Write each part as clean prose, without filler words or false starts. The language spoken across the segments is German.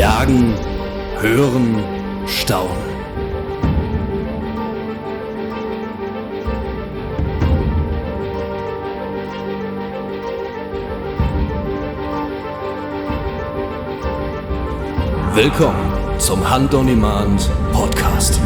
Jagen, hören, staunen. Willkommen zum Hunt on Demand Podcast.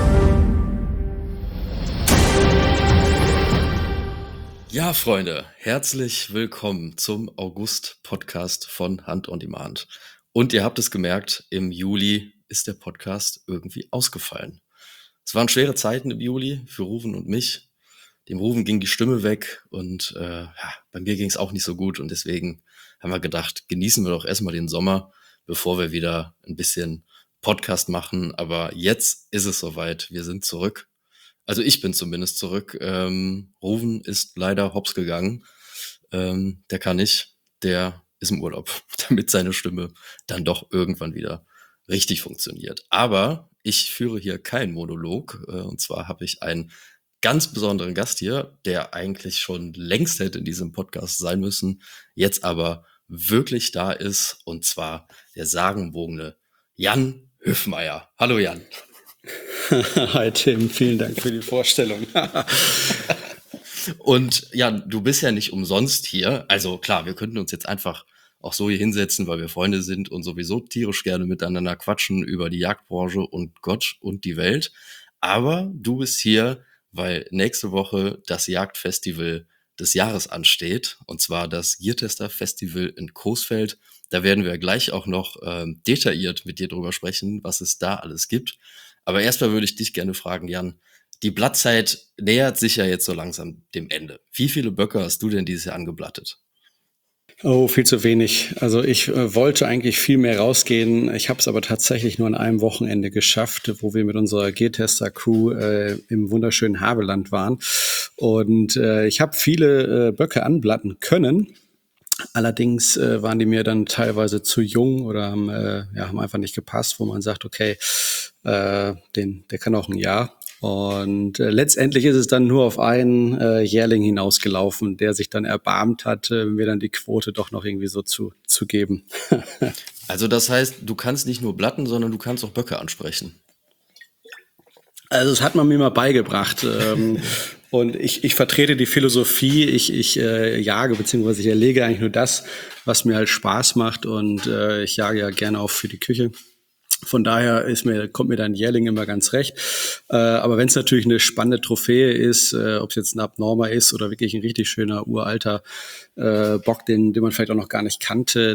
Ja, Freunde, herzlich willkommen zum August-Podcast von Hunt on Demand. Und ihr habt es gemerkt, im Juli ist der Podcast irgendwie ausgefallen. Es waren schwere Zeiten im Juli für Ruven und mich. Dem Ruven ging die Stimme weg und bei mir ging es auch nicht so gut. Und deswegen haben wir gedacht, genießen wir doch erstmal den Sommer, bevor wir wieder ein bisschen Podcast machen. Aber jetzt ist es soweit. Wir sind zurück. Also ich bin zumindest zurück. Ruven ist leider hops gegangen. Der kann nicht. Der ist im Urlaub, damit seine Stimme dann doch irgendwann wieder richtig funktioniert. Aber ich führe hier keinen Monolog. Und zwar habe ich einen ganz besonderen Gast hier, der eigentlich schon längst hätte in diesem Podcast sein müssen, jetzt aber wirklich da ist. Und zwar der sagenumwogene Jan Höfmeier. Hallo Jan. Hi Tim, vielen Dank für die Vorstellung. Und ja, du bist ja nicht umsonst hier. Also klar, wir könnten uns jetzt einfach auch so hier hinsetzen, weil wir Freunde sind und sowieso tierisch gerne miteinander quatschen über die Jagdbranche und Gott und die Welt. Aber du bist hier, weil nächste Woche das Jagdfestival des Jahres ansteht. Und zwar das Geartester Festival in Coesfeld. Da werden wir gleich auch noch detailliert mit dir drüber sprechen, was es da alles gibt. Aber erstmal würde ich dich gerne fragen, Jan, die Blattzeit nähert sich ja jetzt so langsam dem Ende. Wie viele Böcke hast du denn dieses Jahr angeblattet? Oh, viel zu wenig. Also ich wollte eigentlich viel mehr rausgehen. Ich habe es aber tatsächlich nur an einem Wochenende geschafft, wo wir mit unserer Geartester-Crew im wunderschönen Havelland waren. Und ich habe viele Böcke anblatten können. Allerdings waren die mir dann teilweise zu jung oder haben einfach nicht gepasst, wo man sagt, okay, der kann auch ein Jahr. Und letztendlich ist es dann nur auf einen Jährling hinausgelaufen, der sich dann erbarmt hat, mir dann die Quote doch noch irgendwie so zu geben. Also das heißt, du kannst nicht nur blatten, sondern du kannst auch Böcke ansprechen. Also das hat man mir mal beigebracht. Und ich vertrete die Philosophie, ich jage bzw. ich erlege eigentlich nur das, was mir halt Spaß macht, und ich jage ja gerne auch für die Küche. Von daher kommt mir dann Jährling immer ganz recht. Aber wenn es natürlich eine spannende Trophäe ist, ob es jetzt ein Abnormer ist oder wirklich ein richtig schöner uralter Bock, den man vielleicht auch noch gar nicht kannte,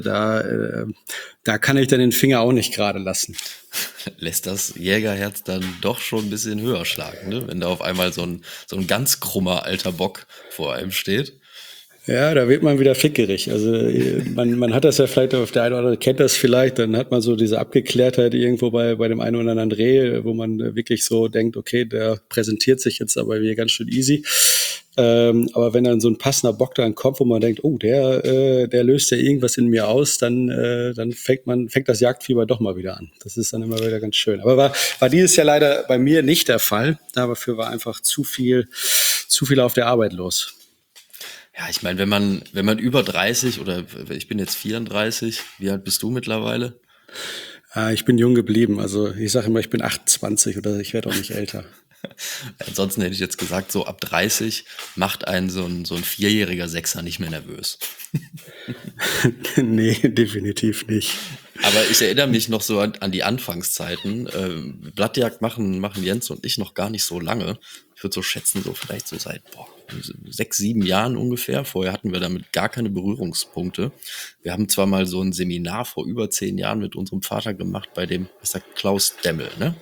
da kann ich dann den Finger auch nicht gerade lassen. Lässt das Jägerherz dann doch schon ein bisschen höher schlagen, ne? Wenn da auf einmal so ein ganz krummer alter Bock vor einem steht. Ja, da wird man wieder fickerig. Also man hat das ja vielleicht, auf der eine oder andere kennt das vielleicht, dann hat man so diese Abgeklärtheit irgendwo bei dem einen oder anderen Dreh, wo man wirklich so denkt, okay, der präsentiert sich jetzt aber wieder ganz schön easy. Aber wenn dann so ein passender Bock dann kommt, wo man denkt, oh, der löst ja irgendwas in mir aus, dann fängt das Jagdfieber doch mal wieder an. Das ist dann immer wieder ganz schön. Aber war dieses Jahr leider bei mir nicht der Fall. Dafür war einfach zu viel auf der Arbeit los. Ja, ich meine, wenn man über 30 oder ich bin jetzt 34, wie alt bist du mittlerweile? Ich bin jung geblieben. Also ich sage immer, ich bin 28 oder ich werde auch nicht älter. Ansonsten hätte ich jetzt gesagt, so ab 30 macht einen so ein vierjähriger Sechser nicht mehr nervös. Nee, definitiv nicht. Aber ich erinnere mich noch so an die Anfangszeiten. Blattjagd machen Jens und ich noch gar nicht so lange. Ich würde so schätzen, so vielleicht so seit 6, 7 Jahren ungefähr. Vorher hatten wir damit gar keine Berührungspunkte. Wir haben zwar mal so ein Seminar vor über 10 Jahren mit unserem Vater gemacht bei dem, Klaus Demmel, ne?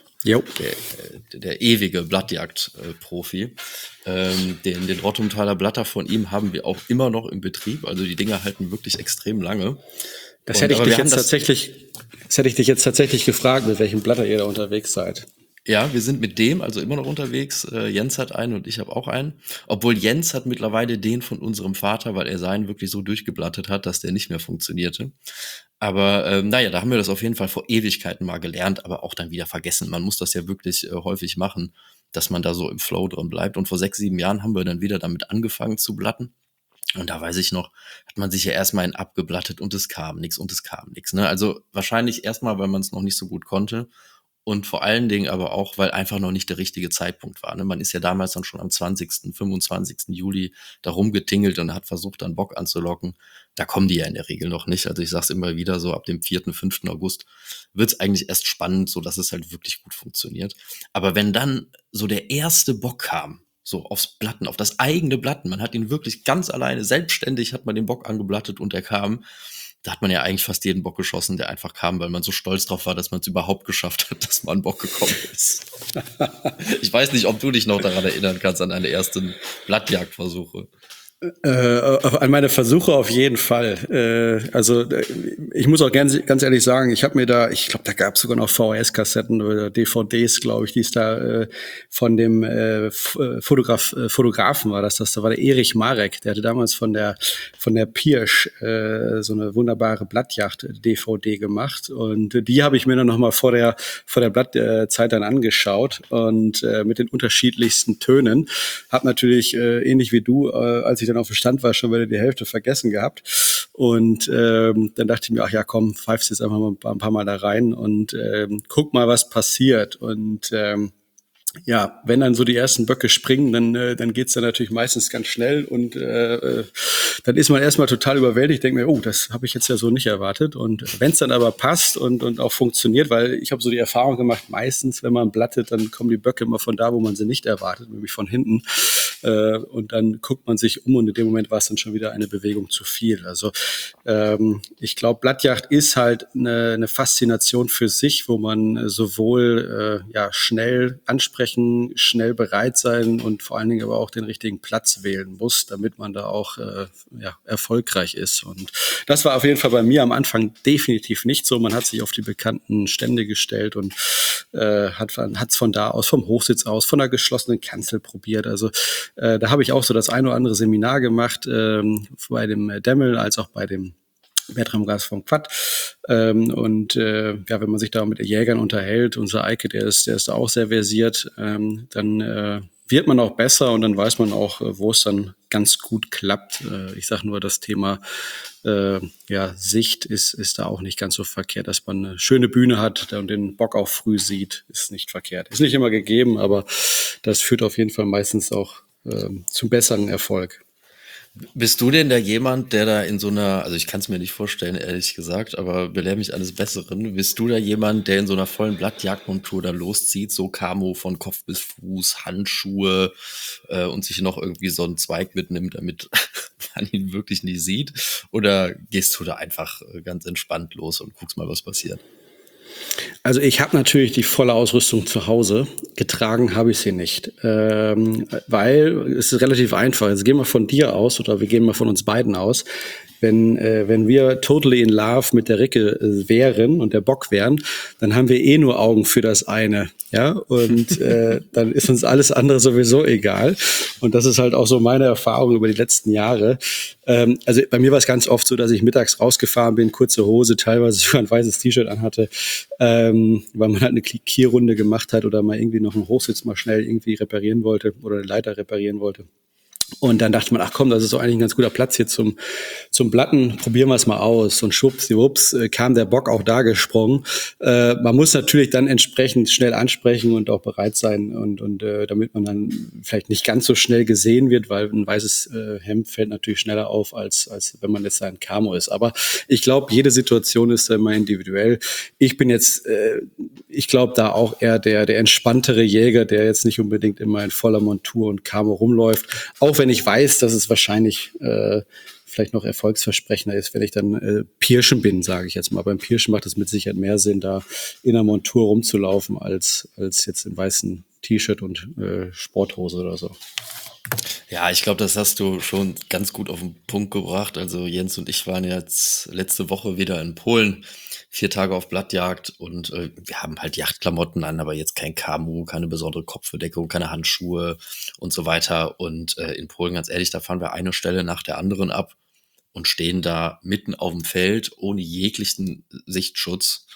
Der ewige Blattjagd-Profi. Den Rottumtaler Blatter von ihm haben wir auch immer noch im Betrieb. Also die Dinger halten wirklich extrem lange. Das hätte ich dich jetzt tatsächlich gefragt, mit welchem Blatter ihr da unterwegs seid. Ja, wir sind mit dem also immer noch unterwegs. Jens hat einen und ich habe auch einen. Obwohl Jens hat mittlerweile den von unserem Vater, weil er seinen wirklich so durchgeblattet hat, dass der nicht mehr funktionierte. Aber da haben wir das auf jeden Fall vor Ewigkeiten mal gelernt, aber auch dann wieder vergessen. Man muss das ja wirklich häufig machen, dass man da so im Flow drin bleibt. Und vor 6, 7 Jahren haben wir dann wieder damit angefangen zu blatten. Und da weiß ich noch, hat man sich ja erstmal in abgeblattet und es kam nichts und es kam nichts. Ne? Also wahrscheinlich erstmal, weil man es noch nicht so gut konnte und vor allen Dingen aber auch, weil einfach noch nicht der richtige Zeitpunkt war. Ne? Man ist ja damals dann schon am 20., 25. Juli da rumgetingelt und hat versucht, dann Bock anzulocken. Da kommen die ja in der Regel noch nicht. Also ich sage es immer wieder, so ab dem 4., 5. August wird es eigentlich erst spannend, so dass es halt wirklich gut funktioniert. Aber wenn dann so der erste Bock kam, so aufs Blatten, auf das eigene Blatten. Man hat ihn wirklich ganz alleine, selbstständig hat man den Bock angeblattet und er kam. Da hat man ja eigentlich fast jeden Bock geschossen, der einfach kam, weil man so stolz drauf war, dass man es überhaupt geschafft hat, dass mal ein Bock gekommen ist. Ich weiß nicht, ob du dich noch daran erinnern kannst, an deine ersten Blattjagdversuche. An meine Versuche auf jeden Fall. Ich muss auch ganz ehrlich sagen, ich habe mir da, ich glaube, da gab es sogar noch VHS-Kassetten oder DVDs, glaube ich, die es da von dem Fotografen war das war der Erich Marek, der hatte damals von der Pirsch so eine wunderbare Blattjagd-DVD gemacht und die habe ich mir dann nochmal vor der Blattzeit dann angeschaut und mit den unterschiedlichsten Tönen. Hab natürlich ähnlich wie du, als ich dann auf dem Stand war, schon wieder die Hälfte vergessen gehabt. Und dann dachte ich mir, ach ja, komm, pfeifst jetzt einfach mal ein paar Mal da rein und guck mal, was passiert. Und ja, wenn dann so die ersten Böcke springen, dann geht's dann natürlich meistens ganz schnell und dann ist man erstmal total überwältigt, denkt mir, oh, das habe ich jetzt ja so nicht erwartet. Und wenn es dann aber passt und auch funktioniert, weil ich habe so die Erfahrung gemacht, meistens, wenn man blattet, dann kommen die Böcke immer von da, wo man sie nicht erwartet, nämlich von hinten. Und dann guckt man sich um und in dem Moment war es dann schon wieder eine Bewegung zu viel. Also ich glaube, Blattjagd ist halt eine Faszination für sich, wo man sowohl schnell ansprechen, schnell bereit sein und vor allen Dingen aber auch den richtigen Platz wählen muss, damit man da auch erfolgreich ist. Und das war auf jeden Fall bei mir am Anfang definitiv nicht so. Man hat sich auf die bekannten Stände gestellt und hat es von da aus, vom Hochsitz aus, von der geschlossenen Kanzel probiert. Also da habe ich auch so das ein oder andere Seminar gemacht, bei dem Demmel als auch bei dem Bertram Gas vom Quad. Wenn man sich da mit Jägern unterhält, unser Eike, der ist da auch sehr versiert, dann wird man auch besser und dann weiß man auch, wo es dann ganz gut klappt. Ich sage nur, das Thema Sicht ist da auch nicht ganz so verkehrt, dass man eine schöne Bühne hat und den Bock auch früh sieht, ist nicht verkehrt. Ist nicht immer gegeben, aber das führt auf jeden Fall meistens auch zum besseren Erfolg. Bist du denn da jemand, der da in so einer, also ich kann es mir nicht vorstellen, ehrlich gesagt, aber belehr mich eines Besseren. Bist du da jemand, der in so einer vollen Blattjagdmontur da loszieht, so Camo von Kopf bis Fuß, Handschuhe und sich noch irgendwie so einen Zweig mitnimmt, damit man ihn wirklich nie sieht? Oder gehst du da einfach ganz entspannt los und guckst mal, was passiert? Also ich habe natürlich die volle Ausrüstung zu Hause. Getragen habe ich sie nicht, weil es ist relativ einfach. Jetzt gehen wir von dir aus oder wir gehen mal von uns beiden aus. Wenn wir totally in love mit der Ricke wären und der Bock wären, dann haben wir nur Augen für das eine, ja, und dann ist uns alles andere sowieso egal. Und das ist halt auch so meine Erfahrung über die letzten Jahre. Also bei mir war es ganz oft so, dass ich mittags rausgefahren bin, kurze Hose, teilweise sogar ein weißes T-Shirt anhatte, weil man halt eine Kierrunde gemacht hat oder mal irgendwie noch einen Hochsitz mal schnell irgendwie reparieren wollte oder eine Leiter reparieren wollte. Und dann dachte man, ach komm, das ist doch eigentlich ein ganz guter Platz hier zum Blatten, probieren wir es mal aus. Und schwuppsdiwupps kam der Bock auch da gesprungen. Man muss natürlich dann entsprechend schnell ansprechen und auch bereit sein und damit man dann vielleicht nicht ganz so schnell gesehen wird, weil ein weißes Hemd fällt natürlich schneller auf, als wenn man jetzt ein Camo ist. Aber ich glaube, jede Situation ist immer individuell. Ich bin jetzt, ich glaube, da auch eher der entspanntere Jäger, der jetzt nicht unbedingt immer in voller Montur und Camo rumläuft. Auch wenn ich weiß, dass es wahrscheinlich vielleicht noch erfolgsversprechender ist, wenn ich dann Pirschen bin, sage ich jetzt mal. Beim Pirschen macht es mit Sicherheit mehr Sinn, da in der Montur rumzulaufen, als jetzt im weißen T-Shirt und Sporthose oder so. Ja, ich glaube, das hast du schon ganz gut auf den Punkt gebracht. Also Jens und ich waren jetzt letzte Woche wieder in Polen, 4 Tage auf Blattjagd und wir haben halt Jagdklamotten an, aber jetzt kein Kamo, keine besondere Kopfbedeckung, keine Handschuhe und so weiter. Und in Polen, ganz ehrlich, da fahren wir eine Stelle nach der anderen ab und stehen da mitten auf dem Feld ohne jeglichen Sichtschutz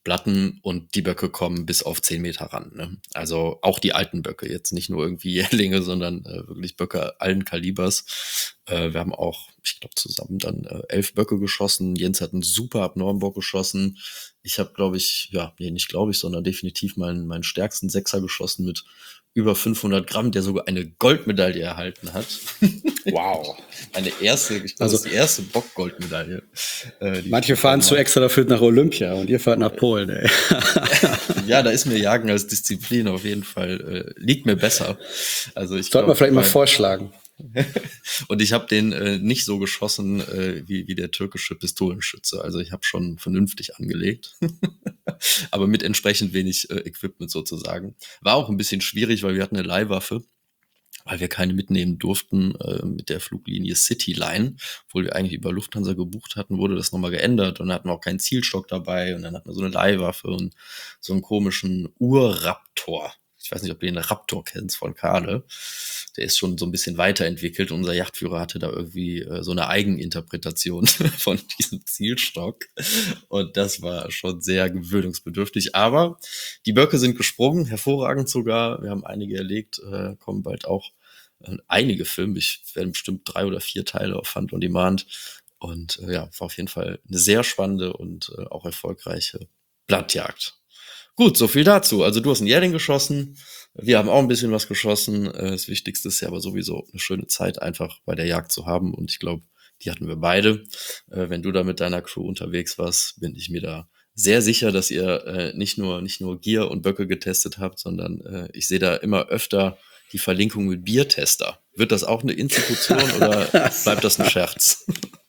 Platten und die Böcke kommen bis auf 10 Meter ran. Ne? Also auch die alten Böcke, jetzt nicht nur irgendwie Jährlinge, sondern wirklich Böcke allen Kalibers. Wir haben auch, ich glaube, zusammen dann 11 Böcke geschossen. Jens hat einen super abnormen Bock geschossen. Ich habe, glaube ich, nicht glaube ich, sondern definitiv meinen stärksten Sechser geschossen mit über 500 Gramm, der sogar eine Goldmedaille erhalten hat. Wow. Eine erste, ich glaube, das ist die erste Bock-Goldmedaille. Manche fahren zu extra dafür nach Olympia und ihr fahrt nach Polen, ey. Ja, da ist mir Jagen als Disziplin auf jeden Fall, liegt mir besser. Also ich Sollte man vielleicht mal vorschlagen. Und ich habe den nicht so geschossen wie der türkische Pistolenschütze. Also ich habe schon vernünftig angelegt, aber mit entsprechend wenig Equipment sozusagen. War auch ein bisschen schwierig, weil wir hatten eine Leihwaffe, weil wir keine mitnehmen durften mit der Fluglinie Cityline, obwohl wir eigentlich über Lufthansa gebucht hatten, wurde das nochmal geändert und dann hatten wir auch keinen Zielstock dabei und dann hatten wir so eine Leihwaffe und so einen komischen Urraptor. Ich weiß nicht, ob du den Raptor kennst von Kahle. Der ist schon so ein bisschen weiterentwickelt. Unser Yachtführer hatte da irgendwie so eine Eigeninterpretation von diesem Zielstock. Und das war schon sehr gewöhnungsbedürftig. Aber die Böcke sind gesprungen, hervorragend sogar. Wir haben einige erlegt, kommen bald auch einige Filme. Ich werde bestimmt 3 oder 4 Teile auf Hunt on Demand. Und war auf jeden Fall eine sehr spannende und auch erfolgreiche Blattjagd. Gut, so viel dazu. Also du hast einen Jährling geschossen, wir haben auch ein bisschen was geschossen. Das Wichtigste ist ja aber sowieso eine schöne Zeit einfach bei der Jagd zu haben und ich glaube, die hatten wir beide. Wenn du da mit deiner Crew unterwegs warst, bin ich mir da sehr sicher, dass ihr nicht nur Gier und Böcke getestet habt, sondern ich sehe da immer öfter die Verlinkung mit Biertester. Wird das auch eine Institution oder bleibt das ein Scherz?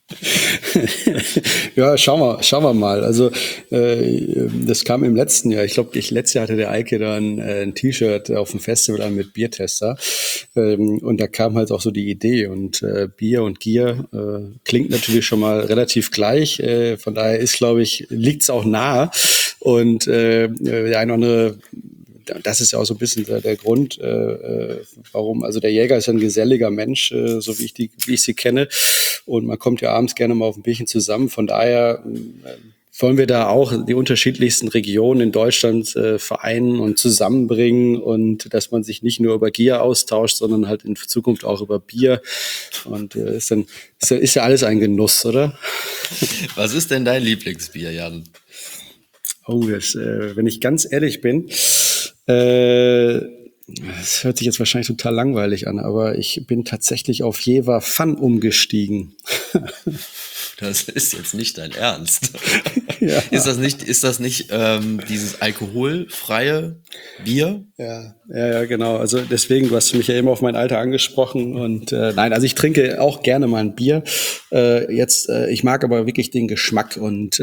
Ja, schauen wir mal. Also das kam im letzten Jahr. Ich glaube, letztes Jahr hatte der Eike da ein T-Shirt auf dem Festival an mit Biertester. Und da kam halt auch so die Idee. Und Bier und Gier klingt natürlich schon mal relativ gleich. Von daher glaube ich, liegt es auch nahe. Und der eine oder andere, das ist ja auch so ein bisschen der Grund, warum, also der Jäger ist ja ein geselliger Mensch, so wie ich sie kenne. Und man kommt ja abends gerne mal auf ein Bierchen zusammen. Von daher wollen wir da auch die unterschiedlichsten Regionen in Deutschland vereinen und zusammenbringen und dass man sich nicht nur über Gier austauscht, sondern halt in Zukunft auch über Bier. Und ist ja alles ein Genuss, oder? Was ist denn dein Lieblingsbier, Jan? Oh, wenn ich ganz ehrlich bin, das hört sich jetzt wahrscheinlich total langweilig an, aber ich bin tatsächlich auf Jever Fun umgestiegen. Das ist jetzt nicht dein Ernst. Ja. Ist das nicht dieses alkoholfreie Bier? Ja, genau. Also deswegen, du hast mich ja eben auf mein Alter angesprochen und nein, also ich trinke auch gerne mal ein Bier. Ich mag aber wirklich den Geschmack und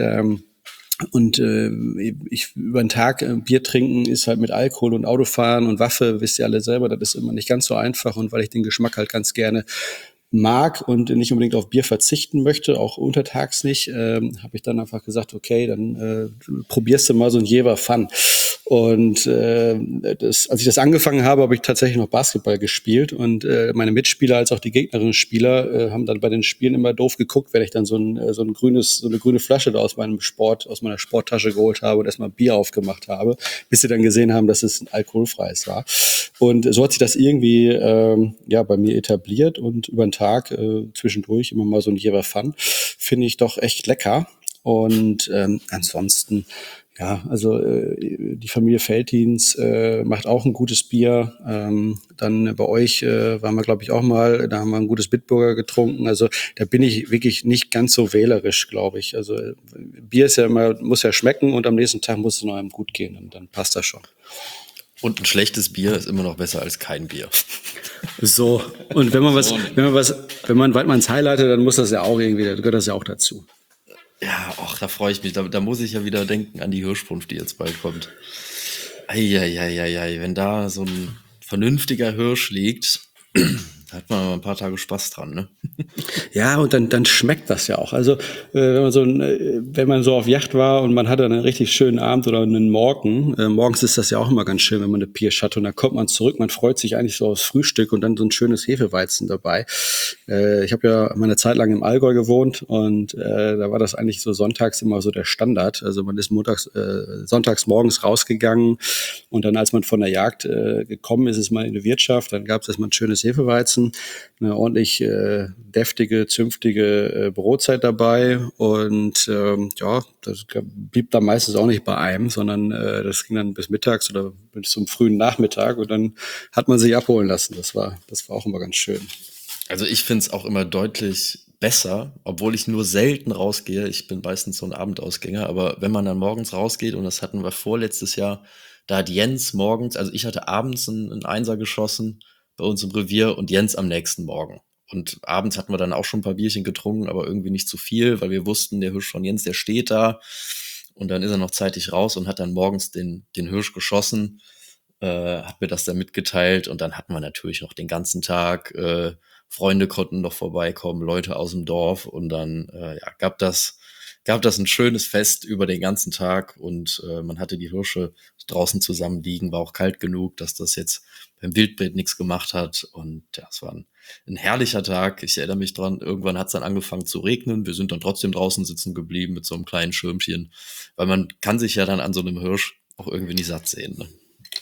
ich über den Tag Bier trinken ist halt mit Alkohol und Autofahren und Waffe, wisst ihr alle selber, das ist immer nicht ganz so einfach und weil ich den Geschmack halt ganz gerne mag und nicht unbedingt auf Bier verzichten möchte, auch untertags nicht, habe ich dann einfach gesagt, okay, dann probierst du mal so ein Jever Fun. Und als ich das angefangen habe ich tatsächlich noch Basketball gespielt und meine Mitspieler als auch die gegnerischen Spieler haben dann bei den Spielen immer doof geguckt, wenn ich dann so eine grüne Flasche da aus meiner Sporttasche geholt habe und erstmal Bier aufgemacht habe, bis sie dann gesehen haben, dass es ein alkoholfreies war. Und so hat sich das irgendwie bei mir etabliert und über den Tag zwischendurch immer mal so ein Jever Fun. Finde ich doch echt lecker. Und ansonsten, ja, also die Familie Veltins macht auch ein gutes Bier. Dann bei euch waren wir, glaube ich, auch mal, da haben wir ein gutes Bitburger getrunken. Also da bin ich wirklich nicht ganz so wählerisch, glaube ich. Also Bier ist ja immer, muss ja schmecken und am nächsten Tag muss es noch einem gut gehen und dann passt das schon. Und ein schlechtes Bier ist immer noch besser als kein Bier. So. Und wenn man Weidmanns highlightet, dann muss das ja auch irgendwie, da gehört das ja auch dazu. Ja, da freue ich mich. Da muss ich ja wieder denken an die Hirschbrunft, die jetzt bald kommt. Eieieiei, wenn da so ein vernünftiger Hirsch liegt, Da hat man mal ein paar Tage Spaß dran, ne? Ja, und dann schmeckt das ja auch. Also wenn man so auf Yacht war und man hatte einen richtig schönen Abend oder einen Morgen, morgens ist das ja auch immer ganz schön, wenn man eine Pirsch hat und dann kommt man zurück, man freut sich eigentlich so aufs Frühstück und dann so ein schönes Hefeweizen dabei. Ich habe ja mal eine Zeit lang im Allgäu gewohnt und da war das eigentlich so sonntags immer so der Standard. Also man ist sonntags morgens rausgegangen und dann, als man von der Jagd gekommen ist, ist mal in die Wirtschaft, dann gab es erstmal ein schönes Hefeweizen, eine ordentlich deftige, zünftige Brotzeit dabei und ja, das blieb dann meistens auch nicht bei einem, sondern das ging dann bis mittags oder bis zum frühen Nachmittag und dann hat man sich abholen lassen. Das war auch immer ganz schön. Also ich finde es auch immer deutlich besser, obwohl ich nur selten rausgehe. Ich bin meistens so ein Abendausgänger, aber wenn man dann morgens rausgeht, und das hatten wir vorletztes Jahr, da hat Jens morgens, also ich hatte abends einen Einser geschossen bei uns im Revier und Jens am nächsten Morgen. Und abends hatten wir dann auch schon ein paar Bierchen getrunken, aber irgendwie nicht zu viel, weil wir wussten, der Hirsch von Jens, der steht da. Und dann ist er noch zeitig raus und hat dann morgens den Hirsch geschossen, hat mir das dann mitgeteilt und dann hatten wir natürlich noch den ganzen Tag, Freunde konnten noch vorbeikommen, Leute aus dem Dorf und dann ja, gab das ein schönes Fest über den ganzen Tag und man hatte die Hirsche draußen zusammen liegen, war auch kalt genug, dass das jetzt beim Wildbret nichts gemacht hat und ja, es war ein herrlicher Tag. Ich erinnere mich dran, irgendwann hat es dann angefangen zu regnen, wir sind dann trotzdem draußen sitzen geblieben mit so einem kleinen Schirmchen, weil man kann sich ja dann an so einem Hirsch auch irgendwie nicht satt sehen, ne?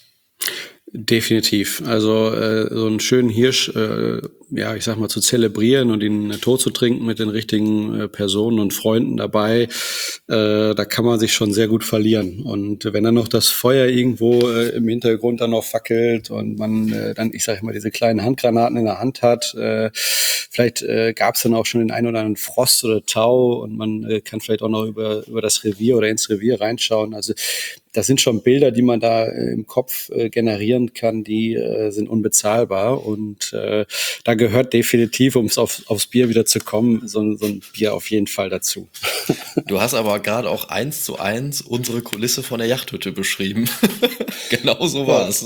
Definitiv. Also so einen schönen Hirsch, ja, ich sag mal, zu zelebrieren und ihn tot zu trinken mit den richtigen Personen und Freunden dabei, da kann man sich schon sehr gut verlieren. Und wenn dann noch das Feuer irgendwo im Hintergrund dann noch fackelt und man dann, ich sag mal, diese kleinen Handgranaten in der Hand hat, vielleicht gab es dann auch schon den einen oder anderen Frost oder Tau und man kann vielleicht auch noch über das Revier oder ins Revier reinschauen. Also das sind schon Bilder, die man da im Kopf generieren kann, die sind unbezahlbar. Und da gehört definitiv, um es aufs Bier wieder zu kommen, so ein Bier auf jeden Fall dazu. Du hast aber gerade auch 1:1 unsere Kulisse von der Yachthütte beschrieben. Genau so war es.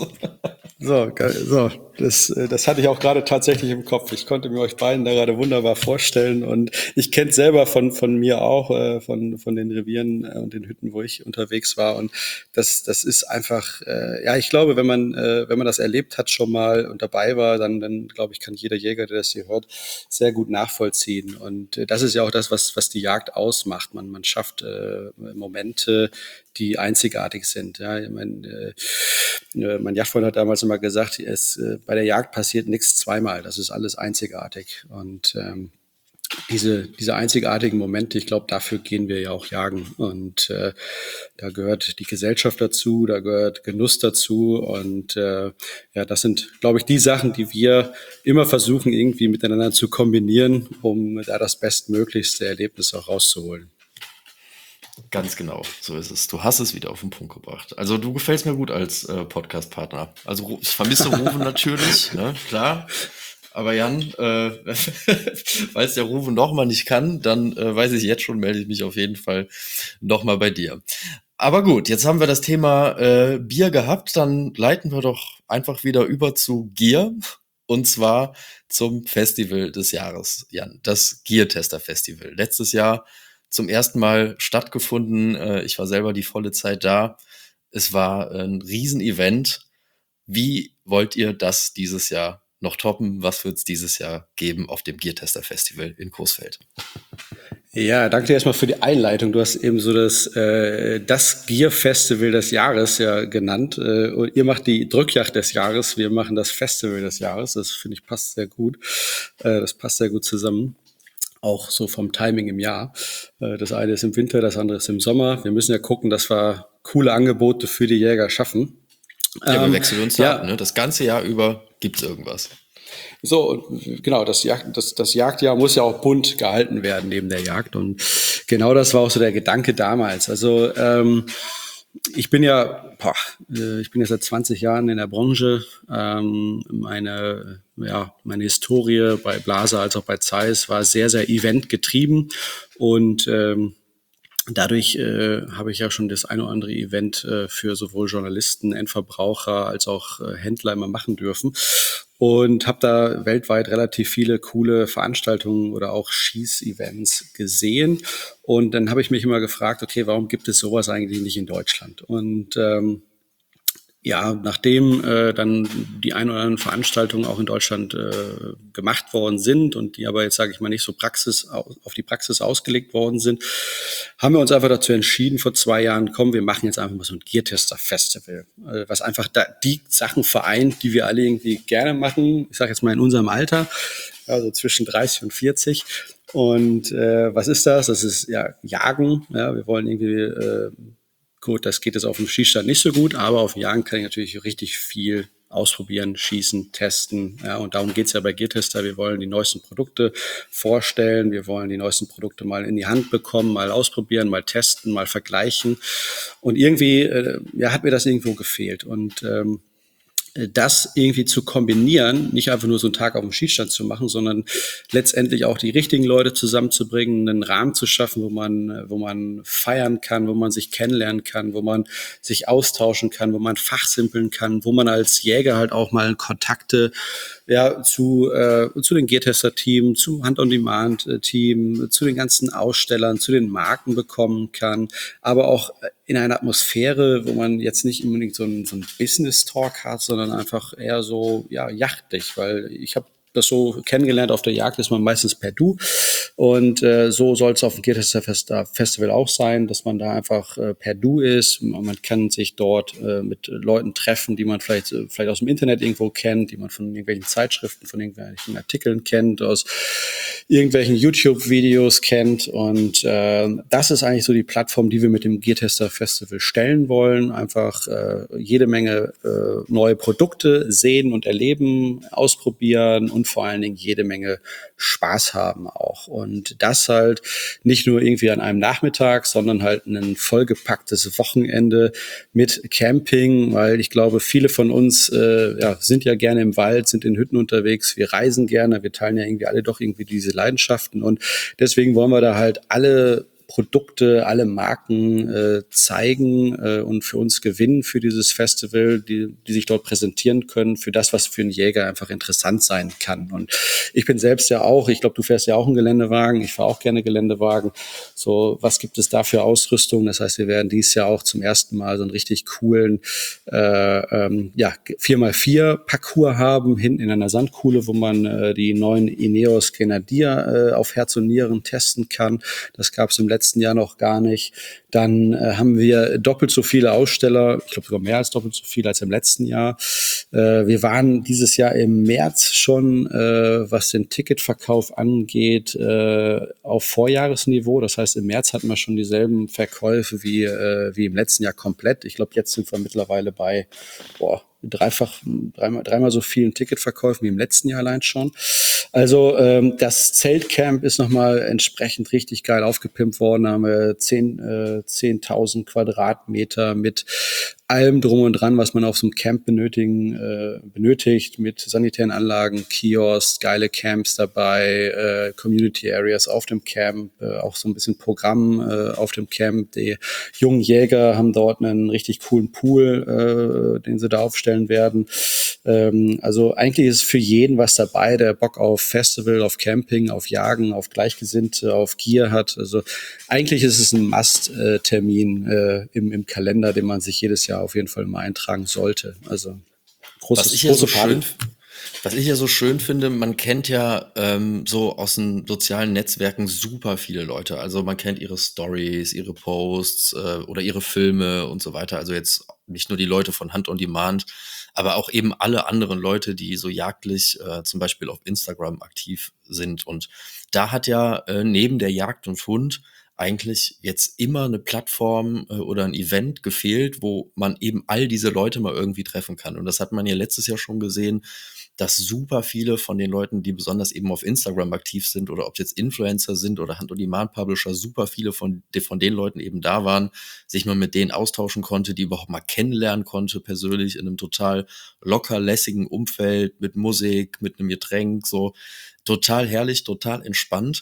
Das hatte ich auch gerade tatsächlich im Kopf. Ich konnte mir euch beiden da gerade wunderbar vorstellen und ich kenne es selber von mir auch, von den Revieren und den Hütten, wo ich unterwegs war und das ist einfach, ja, ich glaube, wenn man das erlebt hat schon mal und dabei war, dann glaube ich, kann jeder Jäger, der das hier hört, sehr gut nachvollziehen und das ist ja auch das, was die Jagd ausmacht. Man schafft Momente, die einzigartig sind. Ja, ich mein Jagdfreund hat damals immer gesagt, bei der Jagd passiert nichts zweimal. Das ist alles einzigartig. Und diese einzigartigen Momente, ich glaube, dafür gehen wir ja auch jagen. Und da gehört die Gesellschaft dazu, da gehört Genuss dazu. Und ja, das sind, glaube ich, die Sachen, die wir immer versuchen, irgendwie miteinander zu kombinieren, um da das bestmöglichste Erlebnis auch rauszuholen. Ganz genau, so ist es. Du hast es wieder auf den Punkt gebracht. Also du gefällst mir gut als Podcast-Partner. Also ich vermisse Ruven natürlich, ne, klar. Aber Jan, falls der Ruven noch mal nicht kann, dann weiß ich jetzt schon, melde ich mich auf jeden Fall noch mal bei dir. Aber gut, jetzt haben wir das Thema Bier gehabt, dann leiten wir doch einfach wieder über zu Gier. Und zwar zum Festival des Jahres, Jan, das Gear-Tester Festival. Letztes Jahr zum ersten Mal stattgefunden. Ich war selber die volle Zeit da. Es war ein Riesenevent. Wie wollt ihr das dieses Jahr noch toppen? Was wird es dieses Jahr geben auf dem Gear-Tester Festival in Coesfeld? Ja, danke dir erstmal für die Einleitung. Du hast eben so das Gear Festival des Jahres ja genannt. Und ihr macht die Drückjagd des Jahres, wir machen das Festival des Jahres. Das finde ich passt sehr gut. Das passt sehr gut zusammen. Auch so vom Timing im Jahr. Das eine ist im Winter, das andere ist im Sommer. Wir müssen ja gucken, dass wir coole Angebote für die Jäger schaffen. Ja, wir wechseln uns da ab, ne? Das ganze Jahr über gibt's irgendwas. So, genau, das Jagdjahr muss ja auch bunt gehalten werden neben der Jagd. Und genau das war auch so der Gedanke damals. Also ich bin ja seit 20 Jahren in der Branche. Meine Historie bei Blaser als auch bei Zeiss war sehr, sehr eventgetrieben. Und dadurch habe ich ja schon das eine oder andere Event für sowohl Journalisten, Endverbraucher als auch Händler immer machen dürfen. und habe da weltweit relativ viele coole Veranstaltungen oder auch Schießevents gesehen. Und dann habe ich mich immer gefragt, okay, warum gibt es sowas eigentlich nicht in Deutschland? Und ja, nachdem dann die ein oder anderen Veranstaltungen auch in Deutschland gemacht worden sind und die aber jetzt, sage ich mal, nicht so auf die Praxis ausgelegt worden sind, haben wir uns einfach dazu entschieden, vor 2 Jahren, komm, wir machen jetzt einfach mal so ein Gear-Tester-Festival, was einfach da die Sachen vereint, die wir alle irgendwie gerne machen. Ich sage jetzt mal in unserem Alter, also zwischen 30 und 40. Und was ist das? Das ist ja Jagen. Ja, wir wollen irgendwie gut, das geht jetzt auf dem Schießstand nicht so gut, aber auf dem Jagen kann ich natürlich richtig viel ausprobieren, schießen, testen. Ja, und darum geht's ja bei Geartester. Wir wollen die neuesten Produkte vorstellen. Wir wollen die neuesten Produkte mal in die Hand bekommen, mal ausprobieren, mal testen, mal vergleichen. Und irgendwie ja, hat mir das irgendwo gefehlt. Und das irgendwie zu kombinieren, nicht einfach nur so einen Tag auf dem Schießstand zu machen, sondern letztendlich auch die richtigen Leute zusammenzubringen, einen Rahmen zu schaffen, wo man feiern kann, wo man sich kennenlernen kann, wo man sich austauschen kann, wo man fachsimpeln kann, wo man als Jäger halt auch mal Kontakte ja, zu den Geartester-Team, zu Hand-on-Demand-Team, zu den ganzen Ausstellern, zu den Marken bekommen kann, aber auch in einer Atmosphäre, wo man jetzt nicht unbedingt so ein Business-Talk hat, sondern einfach eher so, ja, jagdlich, weil ich habe das so kennengelernt, auf der Jagd ist man meistens per Du. Und so soll es auf dem Geartester Festival auch sein, dass man da einfach per Du ist. Man kann sich dort mit Leuten treffen, die man vielleicht aus dem Internet irgendwo kennt, die man von irgendwelchen Zeitschriften, von irgendwelchen Artikeln kennt, aus irgendwelchen YouTube-Videos kennt. Und das ist eigentlich so die Plattform, die wir mit dem Geartester Festival stellen wollen. Einfach jede Menge neue Produkte sehen und erleben, ausprobieren und vor allen Dingen jede Menge Spaß haben auch. Und das halt nicht nur irgendwie an einem Nachmittag, sondern halt ein vollgepacktes Wochenende mit Camping, weil ich glaube, viele von uns ja, sind ja gerne im Wald, sind in Hütten unterwegs, wir reisen gerne, wir teilen ja irgendwie alle doch irgendwie diese Leidenschaften und deswegen wollen wir da halt alle Produkte, alle Marken zeigen und für uns gewinnen für dieses Festival, die sich dort präsentieren können, für das, was für einen Jäger einfach interessant sein kann. Und ich bin selbst ja auch, ich glaube, du fährst ja auch einen Geländewagen, ich fahre auch gerne Geländewagen. So, was gibt es da für Ausrüstung? Das heißt, wir werden dieses Jahr auch zum ersten Mal so einen richtig coolen ja, 4x4 Parcours haben, hinten in einer Sandkuhle, wo man die neuen Ineos Grenadier auf Herz und Nieren testen kann. Das gab es im letzten Jahr noch gar nicht. Dann haben wir doppelt so viele Aussteller, ich glaube sogar mehr als doppelt so viele als im letzten Jahr. Wir waren dieses Jahr im März schon, was den Ticketverkauf angeht, auf Vorjahresniveau. Das heißt, im März hatten wir schon dieselben Verkäufe wie im letzten Jahr komplett. Ich glaube, jetzt sind wir mittlerweile bei dreimal so vielen Ticketverkäufen wie im letzten Jahr allein schon. Also das Zeltcamp ist nochmal entsprechend richtig geil aufgepimpt worden. Da haben wir 10.000 Quadratmeter mit allem drum und dran, was man auf so einem Camp benötigt, mit sanitären Anlagen, Kiosks, geile Camps dabei, Community Areas auf dem Camp, auch so ein bisschen Programm auf dem Camp. Die jungen Jäger haben dort einen richtig coolen Pool, den sie da aufstellen werden. Also eigentlich ist für jeden was dabei, der Bock auf Festival, auf Camping, auf Jagen, auf Gleichgesinnte, auf Gear hat. Also eigentlich ist es ein Must-Termin im Kalender, den man sich jedes Jahr auf jeden Fall mal eintragen sollte. Also Was ich ja so schön, was ich ja so schön finde, man kennt ja so aus den sozialen Netzwerken super viele Leute. Also man kennt ihre Stories, ihre Posts oder ihre Filme und so weiter. Also jetzt nicht nur die Leute von Hand on Demand, aber auch eben alle anderen Leute, die so jagdlich zum Beispiel auf Instagram aktiv sind. Und da hat ja neben der Jagd und Hund eigentlich jetzt immer eine Plattform oder ein Event gefehlt, wo man eben all diese Leute mal irgendwie treffen kann. Und das hat man ja letztes Jahr schon gesehen, dass super viele von den Leuten, die besonders eben auf Instagram aktiv sind oder ob es jetzt Influencer sind oder Hand-on-Demand-Publisher, super viele von den Leuten eben da waren, sich mal mit denen austauschen konnte, die überhaupt mal kennenlernen konnte, persönlich in einem total locker lässigen Umfeld mit Musik, mit einem Getränk, so total herrlich, total entspannt.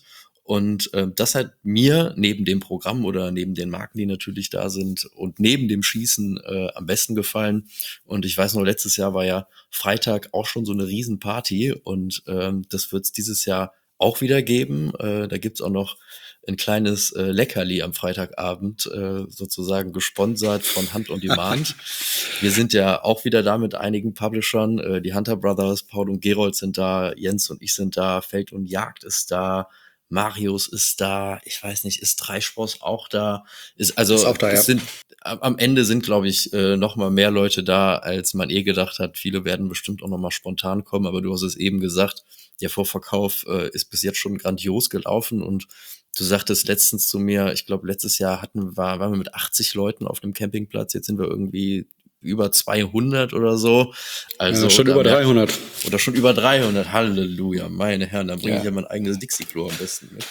Und das hat mir neben dem Programm oder neben den Marken, die natürlich da sind und neben dem Schießen am besten gefallen. Und ich weiß noch, letztes Jahr war ja Freitag auch schon so eine Riesenparty und das wird es dieses Jahr auch wieder geben. Da gibt's auch noch ein kleines Leckerli am Freitagabend, sozusagen gesponsert von Hunt on Demand. Wir sind ja auch wieder da mit einigen Publishern. Die Hunter Brothers, Paul und Gerold sind da, Jens und ich sind da, Feld und Jagd ist da, Marius ist da, ich weiß nicht, ist Dreispors auch da? Ist auch da, ja. es sind am Ende sind, glaube ich, noch mal mehr Leute da, als man gedacht hat. Viele werden bestimmt auch noch mal spontan kommen, aber du hast es eben gesagt, der Vorverkauf ist bis jetzt schon grandios gelaufen und du sagtest letztens zu mir, ich glaube, letztes Jahr waren wir mit 80 Leuten auf dem Campingplatz, jetzt sind wir irgendwie über 200 oder so. Also schon über 300. Oder schon über 300. Halleluja, meine Herren, dann bringe ich ja mein eigenes Dixie-Klo am besten mit.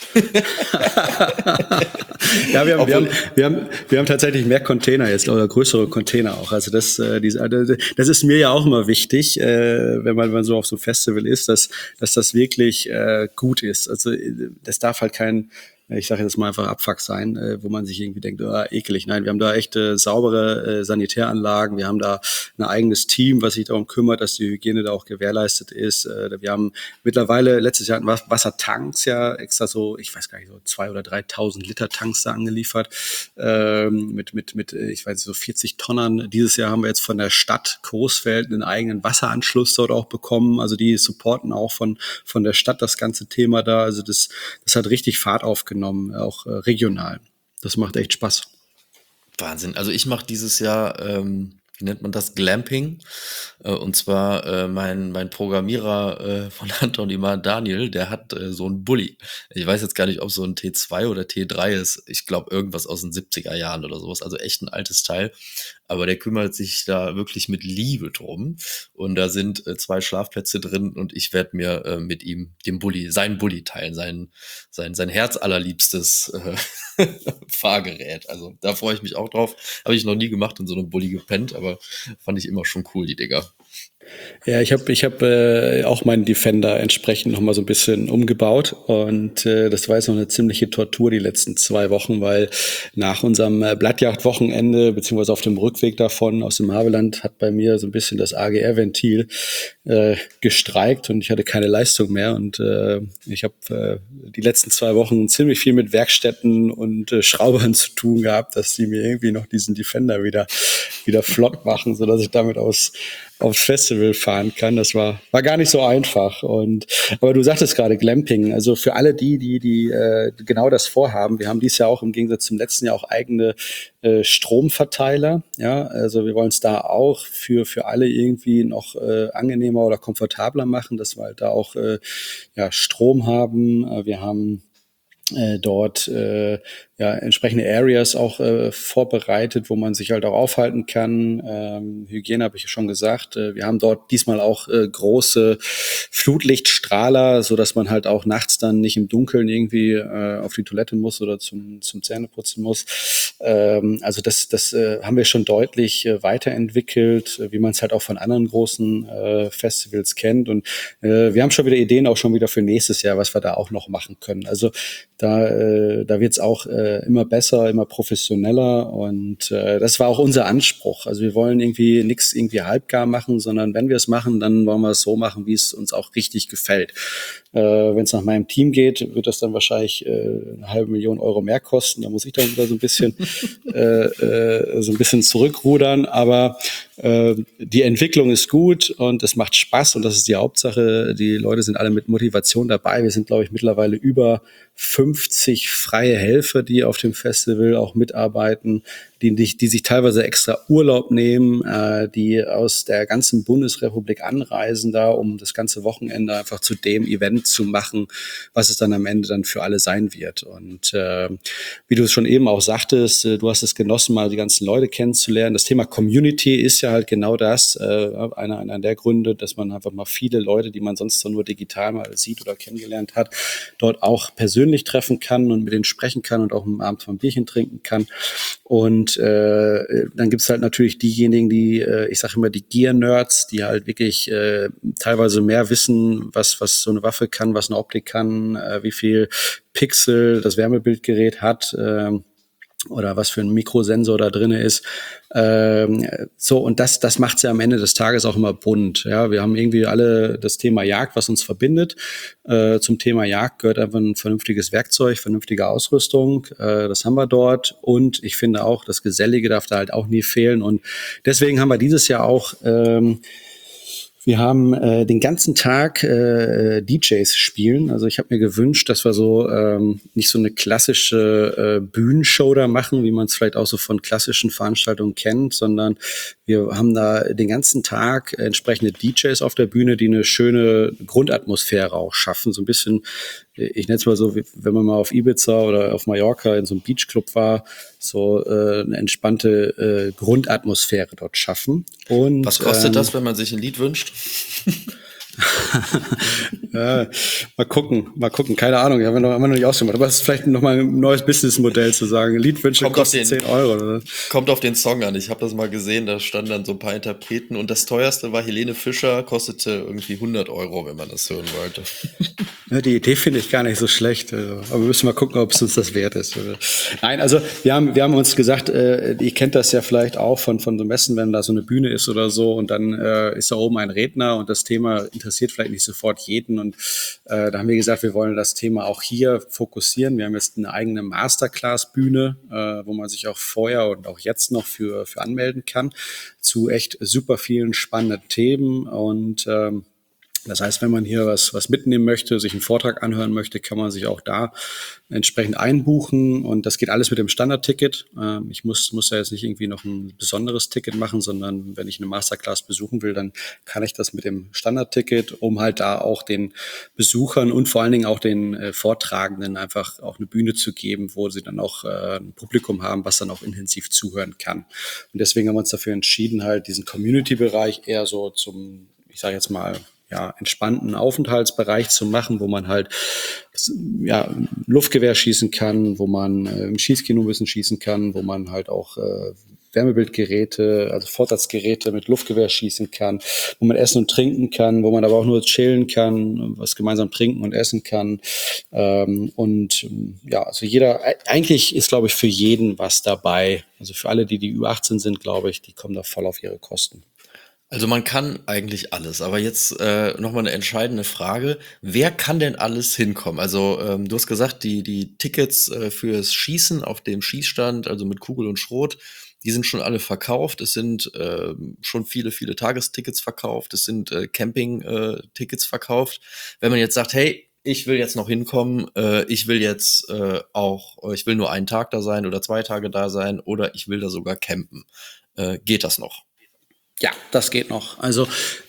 Ja, wir haben tatsächlich mehr Container jetzt, oder größere Container auch. Also das ist mir ja auch immer wichtig, wenn man so auf so einem Festival ist, dass das wirklich gut ist. Also das darf halt kein, ich sage jetzt mal einfach Abfuck sein, wo man sich irgendwie denkt, ekelig. Nein, wir haben da echt saubere Sanitäranlagen, wir haben da ein eigenes Team, was sich darum kümmert, dass die Hygiene da auch gewährleistet ist. Wir haben mittlerweile, letztes Jahr hatten Wassertanks ja extra so, ich weiß gar nicht, so 2.000 oder 3.000 Liter Tanks da angeliefert, mit, ich weiß nicht, so 40 Tonnern. Dieses Jahr haben wir jetzt von der Stadt Coesfeld einen eigenen Wasseranschluss dort auch bekommen. Also die supporten auch von der Stadt das ganze Thema da. Also das hat richtig Fahrt aufgenommen, auch regional. Das macht echt Spaß. Wahnsinn. Also ich mache dieses Jahr, wie nennt man das, Glamping. Und zwar mein Programmierer von Hunt on Demand, Daniel, der hat so einen Bulli. Ich weiß jetzt gar nicht, ob so ein T2 oder T3 ist. Ich glaube irgendwas aus den 70er Jahren oder sowas. Also echt ein altes Teil. Aber der kümmert sich da wirklich mit Liebe drum. Und da sind 2 Schlafplätze drin und ich werde mir mit ihm seinen Bulli teilen, sein herzallerliebstes Fahrgerät. Also da freue ich mich auch drauf. Habe ich noch nie gemacht, in so einem Bulli gepennt, aber fand ich immer schon cool, die Dinger. Ja, ich hab auch meinen Defender entsprechend nochmal so ein bisschen umgebaut und das war jetzt noch eine ziemliche Tortur die letzten 2 Wochen, weil nach unserem Blattjagd-Wochenende beziehungsweise auf dem Rückweg davon aus dem Havelland hat bei mir so ein bisschen das AGR-Ventil gestreikt und ich hatte keine Leistung mehr und ich habe die letzten 2 Wochen ziemlich viel mit Werkstätten und Schraubern zu tun gehabt, dass die mir irgendwie noch diesen Defender wieder flott machen, sodass ich damit aufs Festival fahren kann. Das war gar nicht so einfach. Aber du sagtest gerade Glamping. Also für alle die genau das vorhaben. Wir haben dieses Jahr auch im Gegensatz zum letzten Jahr auch eigene Stromverteiler. Ja, also wir wollen es da auch für alle irgendwie noch angenehmer oder komfortabler machen, dass wir halt da auch Strom haben. Wir haben dort entsprechende Areas auch vorbereitet, wo man sich halt auch aufhalten kann. Hygiene habe ich schon gesagt. Wir haben dort diesmal auch große Flutlichtstrahler, so dass man halt auch nachts dann nicht im Dunkeln irgendwie auf die Toilette muss oder zum Zähneputzen muss. Also das haben wir schon deutlich weiterentwickelt, wie man es halt auch von anderen großen Festivals kennt. Und wir haben schon wieder Ideen auch schon wieder für nächstes Jahr, was wir da auch noch machen können. Also da wird es auch immer besser, immer professioneller und das war auch unser Anspruch. Also wir wollen nichts halbgar machen, sondern wenn wir es machen, dann wollen wir es so machen, wie es uns auch richtig gefällt. Wenn es nach meinem Team geht, wird das dann wahrscheinlich 500.000 Euro mehr kosten. Da muss ich dann wieder so ein bisschen zurückrudern, aber die Entwicklung ist gut und es macht Spaß und das ist die Hauptsache. Die Leute sind alle mit Motivation dabei. Wir sind, glaube ich, mittlerweile über 50 freie Helfer, die auf dem Festival auch mitarbeiten, die sich teilweise extra Urlaub nehmen, die aus der ganzen Bundesrepublik anreisen da, um das ganze Wochenende einfach zu dem Event zu machen, was es dann am Ende dann für alle sein wird. Und wie du es schon eben auch sagtest, du hast es genossen, mal die ganzen Leute kennenzulernen. Das Thema Community ist ja halt genau das, einer der Gründe, dass man einfach mal viele Leute, die man sonst nur digital mal sieht oder kennengelernt hat, dort auch persönlich persönlich treffen kann und mit denen sprechen kann und auch am Abend mal ein Bierchen trinken kann. Und dann gibt's halt natürlich diejenigen, die, ich sage immer, die Gear-Nerds, die halt wirklich teilweise mehr wissen, was so eine Waffe kann, was eine Optik kann, wie viel Pixel das Wärmebildgerät hat, oder was für ein Mikrosensor da drinne ist. So, und das macht's ja am Ende des Tages auch immer bunt. Ja, wir haben irgendwie alle das Thema Jagd, was uns verbindet. Zum Thema Jagd gehört einfach ein vernünftiges Werkzeug, vernünftige Ausrüstung. Das haben wir dort. Und ich finde auch, das Gesellige darf da halt auch nie fehlen. Und deswegen haben wir dieses Jahr auch wir haben den ganzen Tag DJs spielen. Also ich habe mir gewünscht, dass wir so nicht so eine klassische Bühnenshow da machen, wie man es vielleicht auch so von klassischen Veranstaltungen kennt, sondern wir haben da den ganzen Tag entsprechende DJs auf der Bühne, die eine schöne Grundatmosphäre auch schaffen. So ein bisschen, ich nenne es mal so, wenn man mal auf Ibiza oder auf Mallorca in so einem Beachclub war, so eine entspannte Grundatmosphäre dort schaffen. Und Was kostet das, wenn man sich ein Lied wünscht? ja, mal gucken, keine Ahnung, haben wir noch nicht ausgemacht, aber es ist vielleicht nochmal ein neues Businessmodell zu sagen, Liedwünsche kostet 10 Euro. Oder? Kommt auf den Song an, ich habe das mal gesehen, da standen dann so ein paar Interpreten und das teuerste war Helene Fischer, kostete irgendwie 100 Euro, wenn man das hören wollte. Ja, die Idee finde ich gar nicht so schlecht, aber wir müssen mal gucken, ob es uns das wert ist. Nein, also wir haben uns gesagt, ihr kennt das ja vielleicht auch von so Messen, wenn da so eine Bühne ist oder so und dann ist da oben ein Redner und das Thema interessiert vielleicht nicht sofort jeden und da haben wir gesagt, wir wollen das Thema auch hier fokussieren. Wir haben jetzt eine eigene Masterclass-Bühne, wo man sich auch vorher und auch jetzt noch für anmelden kann, zu echt super vielen spannenden Themen und das heißt, wenn man hier was mitnehmen möchte, sich einen Vortrag anhören möchte, kann man sich auch da entsprechend einbuchen. Und das geht alles mit dem Standardticket. Ich muss da jetzt nicht irgendwie noch ein besonderes Ticket machen, sondern wenn ich eine Masterclass besuchen will, dann kann ich das mit dem Standardticket, um halt da auch den Besuchern und vor allen Dingen auch den Vortragenden einfach auch eine Bühne zu geben, wo sie dann auch ein Publikum haben, was dann auch intensiv zuhören kann. Und deswegen haben wir uns dafür entschieden, halt diesen Community-Bereich eher so zum, ich sage jetzt mal, ja, entspannten Aufenthaltsbereich zu machen, wo man halt ja, Luftgewehr schießen kann, wo man im Schießkino ein bisschen schießen kann, wo man halt auch Wärmebildgeräte, also Vorsatzgeräte mit Luftgewehr schießen kann, wo man essen und trinken kann, wo man aber auch nur chillen kann, was gemeinsam trinken und essen kann. Ja, also eigentlich ist, glaube ich, für jeden was dabei. Also für alle, die über 18 sind, glaube ich, die kommen da voll auf ihre Kosten. Also man kann eigentlich alles, aber jetzt nochmal eine entscheidende Frage. Wer kann denn alles hinkommen? Also du hast gesagt, die Tickets fürs Schießen auf dem Schießstand, also mit Kugel und Schrot, die sind schon alle verkauft. Es sind schon viele Tagestickets verkauft. Es sind Camping-Tickets verkauft. Wenn man jetzt sagt, hey, ich will jetzt noch hinkommen, ich will jetzt ich will nur einen Tag da sein oder 2 Tage da sein oder ich will da sogar campen. Geht das noch? Ja, das geht noch. Also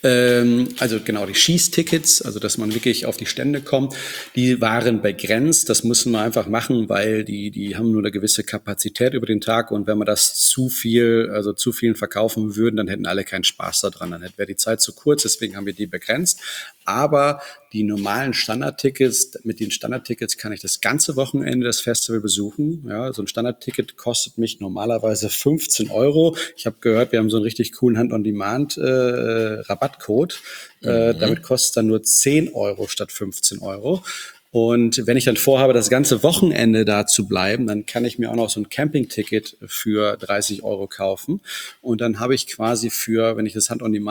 genau, die Schießtickets, also dass man wirklich auf die Stände kommt, die waren begrenzt. Das müssen wir einfach machen, weil die haben nur eine gewisse Kapazität über den Tag und wenn wir das zu vielen verkaufen würden, dann hätten alle keinen Spaß daran. Dann wäre die Zeit zu kurz, deswegen haben wir die begrenzt. Aber die normalen Standardtickets, mit den Standardtickets kann ich das ganze Wochenende das Festival besuchen. Ja, so ein Standardticket kostet mich normalerweise 15 Euro. Ich habe gehört, wir haben so einen richtig coolen Hand-on-Demand Rabattcode. Damit kostet es dann nur 10 Euro statt 15 Euro. Und wenn ich dann vorhabe, das ganze Wochenende da zu bleiben, dann kann ich mir auch noch so ein Campingticket für 30 Euro kaufen. Und dann habe ich quasi wenn ich das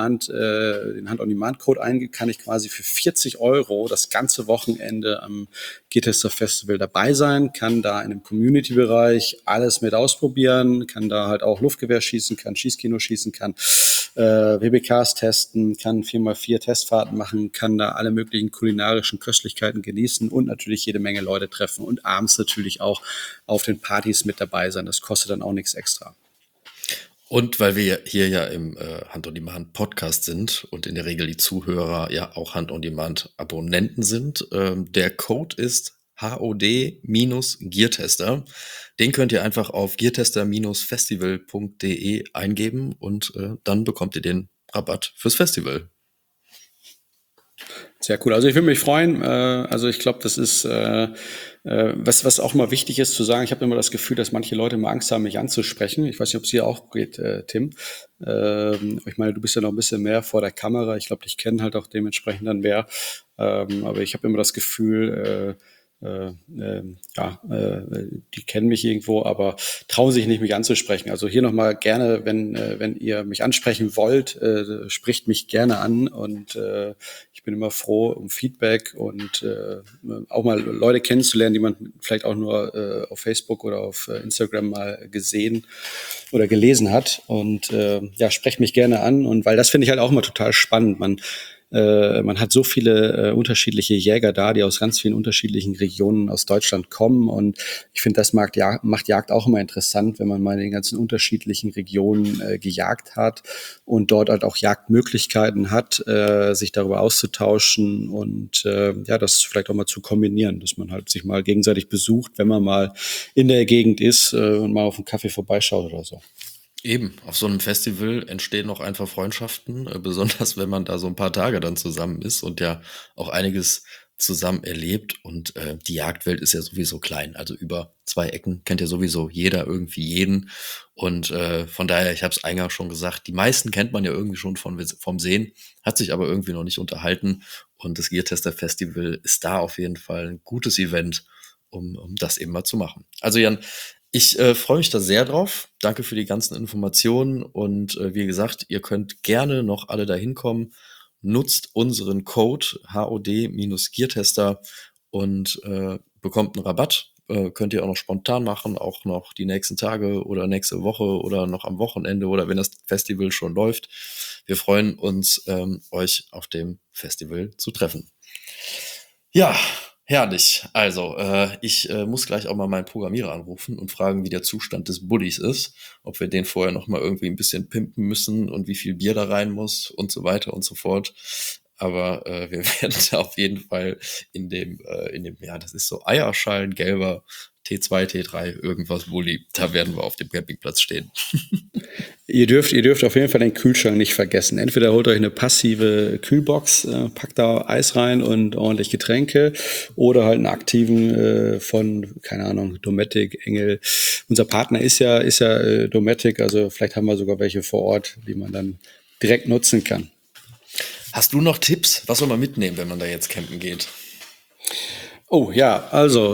den Hand-on-Demand-Code eingebe, kann ich quasi für 40 Euro das ganze Wochenende am Geartester Festival dabei sein, kann da in dem Community-Bereich alles mit ausprobieren, kann da halt auch Luftgewehr schießen, kann Schießkino schießen, kann WBKs testen, kann 4x4 Testfahrten machen, kann da alle möglichen kulinarischen Köstlichkeiten genießen und natürlich jede Menge Leute treffen und abends natürlich auch auf den Partys mit dabei sein. Das kostet dann auch nichts extra. Und weil wir hier ja im Hand-on-Demand-Podcast sind und in der Regel die Zuhörer ja auch Hand-on-Demand-Abonnenten sind, der Code ist HOD-Geartester. Den könnt ihr einfach auf geartester-festival.de eingeben und dann bekommt ihr den Rabatt fürs Festival. Sehr cool. Also ich würde mich freuen. Also ich glaube, das ist Was auch mal wichtig ist zu sagen, ich habe immer das Gefühl, dass manche Leute immer Angst haben, mich anzusprechen. Ich weiß nicht, ob es dir auch geht, Tim. Ich meine, du bist ja noch ein bisschen mehr vor der Kamera. Ich glaube, dich kennen halt auch dementsprechend dann mehr. Aber ich habe immer das Gefühl, die kennen mich irgendwo, aber trauen sich nicht, mich anzusprechen. Also hier nochmal gerne, wenn ihr mich ansprechen wollt, spricht mich gerne an und ich bin immer froh um Feedback und auch mal Leute kennenzulernen, die man vielleicht auch nur auf Facebook oder auf Instagram mal gesehen oder gelesen hat. Und sprecht mich gerne an. Und weil das finde ich halt auch immer total spannend. Man hat so viele unterschiedliche Jäger da, die aus ganz vielen unterschiedlichen Regionen aus Deutschland kommen. Und ich finde, das macht Jagd auch immer interessant, wenn man mal in den ganzen unterschiedlichen Regionen gejagt hat und dort halt auch Jagdmöglichkeiten hat, sich darüber auszutauschen und das vielleicht auch mal zu kombinieren, dass man halt sich mal gegenseitig besucht, wenn man mal in der Gegend ist und mal auf einen Kaffee vorbeischaut oder so. Eben, auf so einem Festival entstehen auch einfach Freundschaften, besonders wenn man da so ein paar Tage dann zusammen ist und ja auch einiges zusammen erlebt. Und die Jagdwelt ist ja sowieso klein. Also über 2 Ecken kennt ja sowieso jeder irgendwie jeden. Und von daher, ich habe es eingangs schon gesagt, die meisten kennt man ja irgendwie schon vom Sehen, hat sich aber irgendwie noch nicht unterhalten. Und das Geartester Festival ist da auf jeden Fall ein gutes Event, um das eben mal zu machen. Also Jan, ich freue mich da sehr drauf. Danke für die ganzen Informationen und wie gesagt, ihr könnt gerne noch alle dahin kommen. Nutzt unseren Code HOD-Geartester und bekommt einen Rabatt. Könnt ihr auch noch spontan machen, auch noch die nächsten Tage oder nächste Woche oder noch am Wochenende oder wenn das Festival schon läuft. Wir freuen uns, euch auf dem Festival zu treffen. Ja, herrlich. Also, ich muss gleich auch mal meinen Programmierer anrufen und fragen, wie der Zustand des Bullis ist, ob wir den vorher noch mal irgendwie ein bisschen pimpen müssen und wie viel Bier da rein muss und so weiter und so fort. Aber wir werden da auf jeden Fall ja, das ist so eierschalengelber T2, T3, irgendwas Bulli. Da werden wir auf dem Campingplatz stehen. Ihr dürft auf jeden Fall den Kühlschrank nicht vergessen. Entweder holt euch eine passive Kühlbox, packt da Eis rein und ordentlich Getränke oder halt einen aktiven von, keine Ahnung, Dometic, Engel. Unser Partner ist ja Dometic, also vielleicht haben wir sogar welche vor Ort, die man dann direkt nutzen kann. Hast du noch Tipps? Was soll man mitnehmen, wenn man da jetzt campen geht? Oh ja,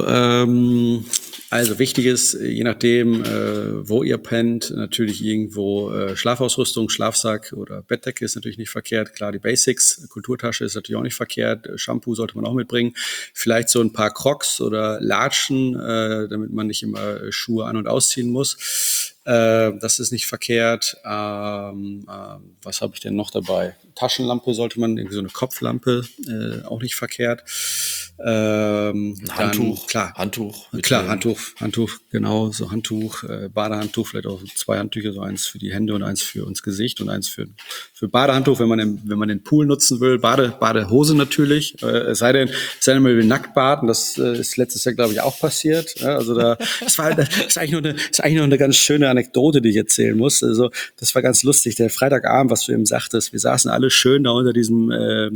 also wichtig ist, je nachdem, wo ihr pennt, natürlich irgendwo Schlafausrüstung, Schlafsack oder Bettdecke ist natürlich nicht verkehrt. Klar, die Basics, Kulturtasche ist natürlich auch nicht verkehrt. Shampoo sollte man auch mitbringen. Vielleicht so ein paar Crocs oder Latschen, damit man nicht immer Schuhe an- und ausziehen muss. Das ist nicht verkehrt. Was habe ich denn noch dabei? Taschenlampe sollte man, irgendwie so eine Kopflampe, auch nicht verkehrt. Ein Handtuch. Klar, mitnehmen. Handtuch, genau, so Handtuch, Badehandtuch, vielleicht auch 2 Handtücher, so eins für die Hände und eins für uns Gesicht und eins für Badehandtuch, wenn man den Pool nutzen will. Badehose natürlich, es sei denn, man will nackt baden, das ist letztes Jahr, glaube ich, auch passiert. Ja, also das ist eigentlich noch eine ganz schöne Anekdote, die ich erzählen muss. Also das war ganz lustig, der Freitagabend, was du eben sagtest, wir saßen alle schön da unter diesem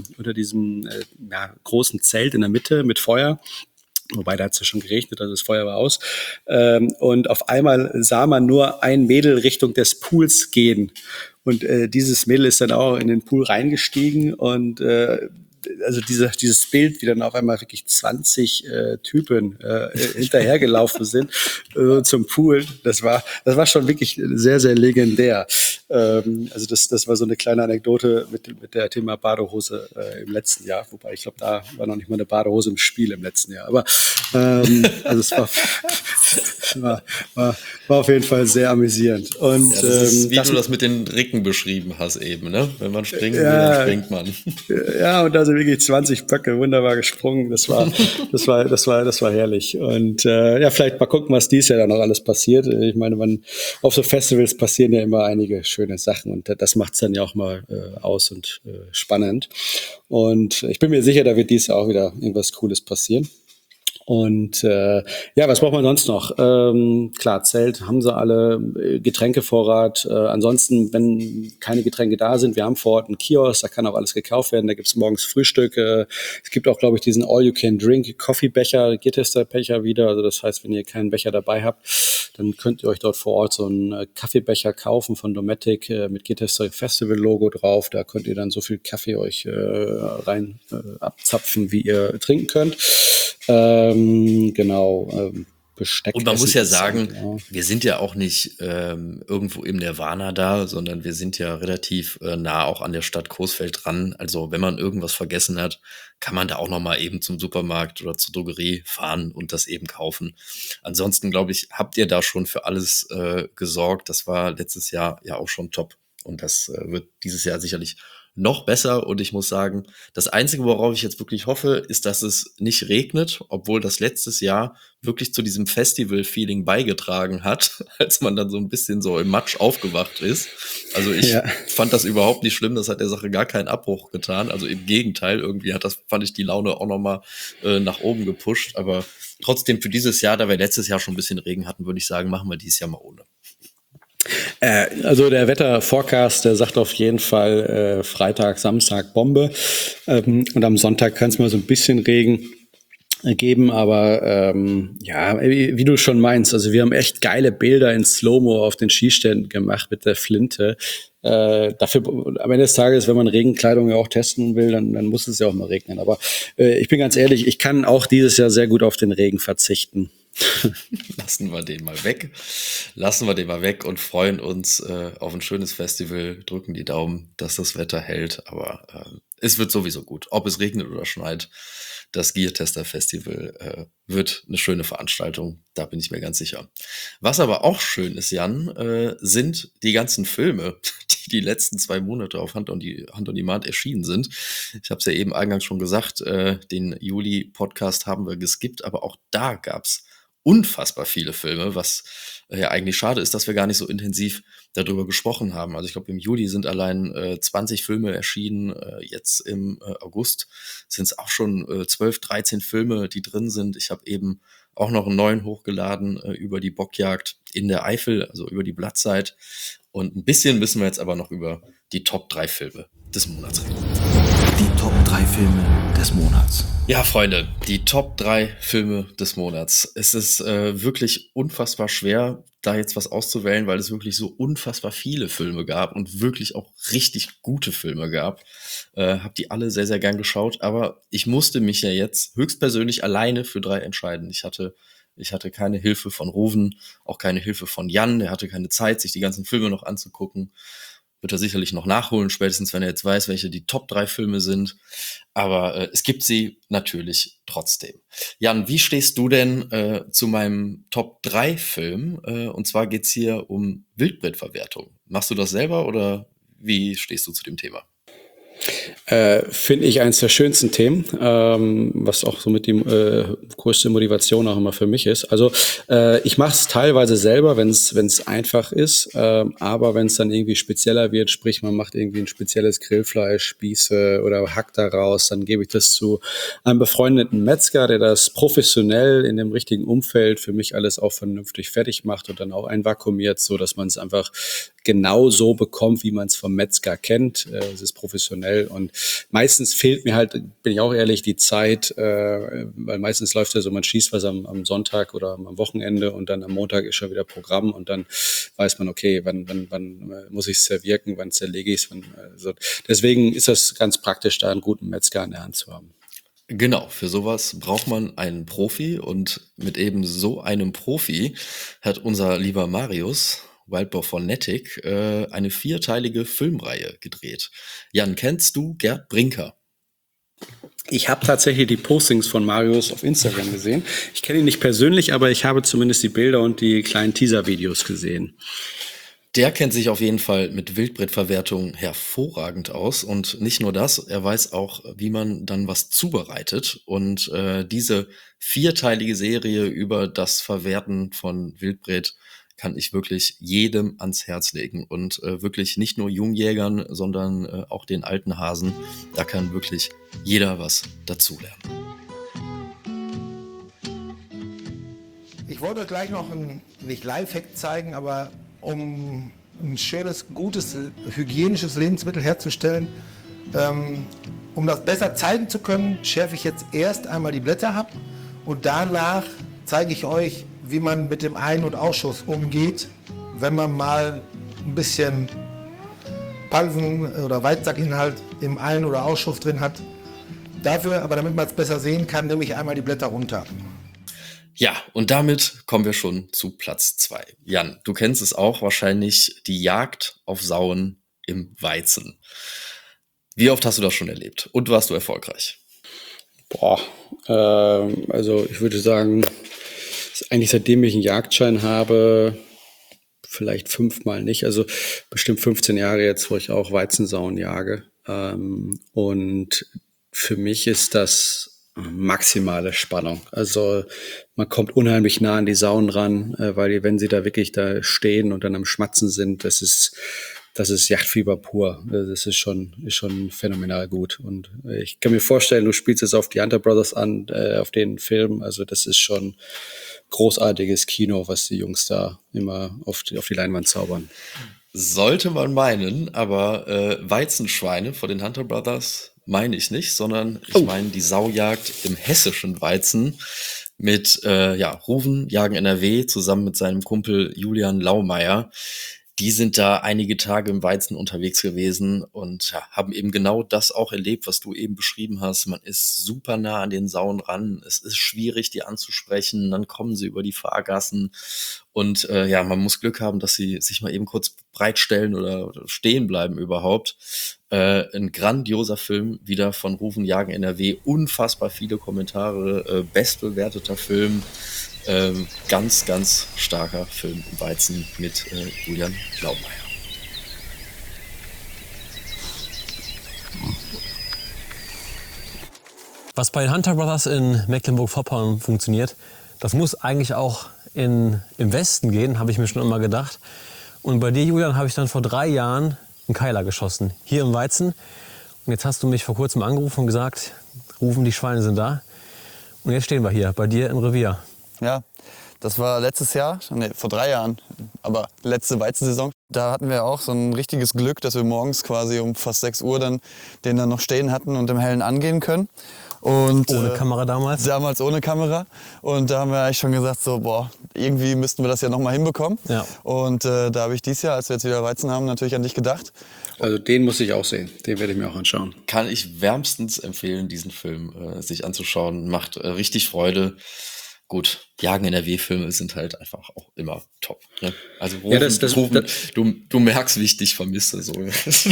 großen Zelt in der Mitte mit Feuer. Wobei, da hat es ja schon geregnet, also das Feuer war aus. Und auf einmal sah man nur ein Mädel Richtung des Pools gehen. Und dieses Mädel ist dann auch in den Pool reingestiegen und also dieses Bild, wie dann auf einmal wirklich 20 Typen hinterhergelaufen sind zum Pool, das war schon wirklich sehr, sehr legendär. Also das war so eine kleine Anekdote mit der Thema Badehose im letzten Jahr, wobei ich glaube, da war noch nicht mal eine Badehose im Spiel im letzten Jahr. Aber also es war auf jeden Fall sehr amüsierend. Und ja, das ist, wie du das mit den Ricken beschrieben hast eben, ne? Wenn man springen will, dann springt man. Ja, und da sind wirklich 20 Böcke wunderbar gesprungen. Das war herrlich. Und vielleicht mal gucken, was dieses Jahr dann noch alles passiert. Ich meine, auf so Festivals passieren ja immer einige schöne Sachen und das macht's dann ja auch mal aus und spannend. Und ich bin mir sicher, da wird dieses Jahr auch wieder irgendwas Cooles passieren. Und ja, was braucht man sonst noch? Klar, Zelt haben sie alle, Getränkevorrat. Ansonsten, wenn keine Getränke da sind, wir haben vor Ort einen Kiosk, da kann auch alles gekauft werden. Da gibt's morgens Frühstück. Es gibt auch, glaube ich, diesen All-You-Can-Drink-Coffee-Becher, Geartester-Becher wieder. Also das heißt, wenn ihr keinen Becher dabei habt, dann könnt ihr euch dort vor Ort so einen Kaffeebecher kaufen von Dometic mit Geartester Festival-Logo drauf. Da könnt ihr dann so viel Kaffee euch rein abzapfen, wie ihr trinken könnt. Genau, Besteck. Und man muss ja sagen, ja. wir sind ja auch nicht irgendwo im Nirvana da, sondern wir sind ja relativ nah auch an der Stadt Coesfeld dran. Also wenn man irgendwas vergessen hat, kann man da auch noch mal eben zum Supermarkt oder zur Drogerie fahren und das eben kaufen. Ansonsten, glaube ich, habt ihr da schon für alles gesorgt. Das war letztes Jahr ja auch schon top. Und das wird dieses Jahr sicherlich noch besser. Und ich muss sagen, das Einzige, worauf ich jetzt wirklich hoffe, ist, dass es nicht regnet, obwohl das letztes Jahr wirklich zu diesem Festival-Feeling beigetragen hat, als man dann so ein bisschen so im Matsch aufgewacht ist. Also ich fand das überhaupt nicht schlimm, das hat der Sache gar keinen Abbruch getan. Also im Gegenteil, irgendwie fand ich die Laune auch nochmal nach oben gepusht. Aber trotzdem für dieses Jahr, da wir letztes Jahr schon ein bisschen Regen hatten, würde ich sagen, machen wir dieses Jahr mal ohne. Also der Wetterforecast, der sagt auf jeden Fall Freitag, Samstag Bombe. Und am Sonntag kann es mal so ein bisschen Regen geben, aber ja, wie du schon meinst, also wir haben echt geile Bilder in Slow-Mo auf den Skiständen gemacht mit der Flinte. Dafür am Ende des Tages, wenn man Regenkleidung ja auch testen will, dann muss es ja auch mal regnen. Aber ich bin ganz ehrlich, ich kann auch dieses Jahr sehr gut auf den Regen verzichten. Lassen wir den mal weg und freuen uns auf ein schönes Festival, drücken die Daumen, dass das Wetter hält, aber es wird sowieso gut, ob es regnet oder schneit. Das Geartester Festival wird eine schöne Veranstaltung, da bin ich mir ganz sicher. Was aber auch schön ist, Jan, sind die ganzen Filme, die letzten 2 Monate auf Hand on Demand erschienen sind. Ich habe es ja eben eingangs schon gesagt, den Juli-Podcast haben wir geskippt, aber auch da gab's unfassbar viele Filme, was ja eigentlich schade ist, dass wir gar nicht so intensiv darüber gesprochen haben. Also ich glaube, im Juli sind allein 20 Filme erschienen. Jetzt im August sind es auch schon 12, 13 Filme, die drin sind. Ich habe eben auch noch einen neuen hochgeladen über die Bockjagd in der Eifel, also über die Blattzeit. Und ein bisschen müssen wir jetzt aber noch über die Top 3 Filme des Monats reden. Die Top 3 Filme des Monats. Ja, Freunde, die Top 3 Filme des Monats. Es ist wirklich unfassbar schwer, da jetzt was auszuwählen, weil es wirklich so unfassbar viele Filme gab und wirklich auch richtig gute Filme gab. Hab die alle sehr, sehr gern geschaut, aber ich musste mich ja jetzt höchstpersönlich alleine für 3 entscheiden. Ich hatte keine Hilfe von Ruven, auch keine Hilfe von Jan, der hatte keine Zeit, sich die ganzen Filme noch anzugucken. Wird er sicherlich noch nachholen, spätestens wenn er jetzt weiß, welche die Top 3 Filme sind. Aber es gibt sie natürlich trotzdem. Jan, wie stehst du denn zu meinem Top 3 Film? Und zwar geht's hier um Wildbretverwertung. Machst du das selber oder wie stehst du zu dem Thema? Finde ich eines der schönsten Themen, was auch so mit die größte Motivation auch immer für mich ist. Also ich mache es teilweise selber, wenn es einfach ist, aber wenn es dann irgendwie spezieller wird, sprich man macht irgendwie ein spezielles Grillfleisch, Spieße oder hackt daraus, dann gebe ich das zu einem befreundeten Metzger, der das professionell in dem richtigen Umfeld für mich alles auch vernünftig fertig macht und dann auch einvakuumiert, so dass man es einfach genau so bekommt, wie man es vom Metzger kennt. Es ist professionell und meistens fehlt mir halt, bin ich auch ehrlich, die Zeit, weil meistens läuft ja so, man schießt was am Sonntag oder am Wochenende und dann am Montag ist schon wieder Programm und dann weiß man, okay, wann muss ich es servieren, wann zerlege ich es. So. Deswegen ist das ganz praktisch, da einen guten Metzger an der Hand zu haben. Genau, für sowas braucht man einen Profi und mit eben so einem Profi hat unser lieber Marius Wildboar von Nettic eine 4-teilige Filmreihe gedreht. Jan, kennst du Gerd Brinker? Ich habe tatsächlich die Postings von Marius auf Instagram gesehen. Ich kenne ihn nicht persönlich, aber ich habe zumindest die Bilder und die kleinen Teaser-Videos gesehen. Der kennt sich auf jeden Fall mit Wildbretverwertung hervorragend aus und nicht nur das, er weiß auch, wie man dann was zubereitet und diese 4-teilige Serie über das Verwerten von Wildbret kann ich wirklich jedem ans Herz legen und wirklich nicht nur Jungjägern, sondern auch den alten Hasen, da kann wirklich jeder was dazulernen. wollte euch gleich noch nicht Lifehack zeigen, aber um ein schönes, gutes, hygienisches Lebensmittel herzustellen, um das besser zeigen zu können, schärfe ich jetzt erst einmal die Blätter ab und danach zeige ich euch, wie man mit dem Ein- und Ausschuss umgeht, wenn man mal ein bisschen Pansen- oder Weizsackinhalt im Ein- oder Ausschuss drin hat. Dafür, aber damit man es besser sehen kann, nehme ich einmal die Blätter runter. Ja, und damit kommen wir schon zu Platz 2. Jan, du kennst es auch wahrscheinlich, die Jagd auf Sauen im Weizen. Wie oft hast du das schon erlebt und warst du erfolgreich? Also ich würde sagen, eigentlich seitdem ich einen Jagdschein habe, vielleicht 5-mal nicht, also bestimmt 15 Jahre jetzt, wo ich auch Weizensauen jage. Und für mich ist das maximale Spannung. Also man kommt unheimlich nah an die Sauen ran, weil wenn sie da wirklich da stehen und dann am Schmatzen sind, das ist Jagdfieber pur. Das ist schon phänomenal gut. Und ich kann mir vorstellen, du spielst jetzt auf die Hunter Brothers an, auf den Film. Also das ist schon großartiges Kino, was die Jungs da immer auf die Leinwand zaubern. Sollte man meinen, aber Weizenschweine von den Hunter Brothers meine ich nicht, sondern ich meine die Saujagd im hessischen Weizen mit Ruven, Jagen NRW, zusammen mit seinem Kumpel Julian Laumeier. Die sind da einige Tage im Weizen unterwegs gewesen und haben eben genau das auch erlebt, was du eben beschrieben hast. Man ist super nah an den Sauen ran. Es ist schwierig, die anzusprechen. Dann kommen sie über die Fahrgassen und man muss Glück haben, dass sie sich mal eben kurz breitstellen oder stehen bleiben überhaupt. Ein grandioser Film, wieder von Ruven Jagen NRW. Unfassbar viele Kommentare, bestbewerteter Film. Ganz, ganz starker Film im Weizen mit Julian Laumeier. Was bei den Hunter Brothers in Mecklenburg-Vorpommern funktioniert, das muss eigentlich auch im Westen gehen, habe ich mir schon immer gedacht. Und bei dir, Julian, habe ich dann vor 3 Jahren einen Keiler geschossen, hier im Weizen. Und jetzt hast du mich vor kurzem angerufen und gesagt, Rufen, die Schweine sind da. Und jetzt stehen wir hier, bei dir im Revier. Ja, das war letztes Jahr, vor 3 Jahren, aber letzte Weizensaison. Da hatten wir auch so ein richtiges Glück, dass wir morgens quasi um fast 6 Uhr den dann noch stehen hatten und im Hellen angehen können. Und, ohne Kamera damals? Damals ohne Kamera. Und da haben wir eigentlich schon gesagt, irgendwie müssten wir das ja noch mal hinbekommen. Ja. Und da habe ich dieses Jahr, als wir jetzt wieder Weizen haben, natürlich an dich gedacht. Also den muss ich auch sehen. Den werde ich mir auch anschauen. Kann ich wärmstens empfehlen, diesen Film sich anzuschauen. Macht richtig Freude. Gut, Jagen NRW-Filme sind halt einfach auch immer top. Ne? Also Rufen, du merkst, wie ich dich vermisse. So.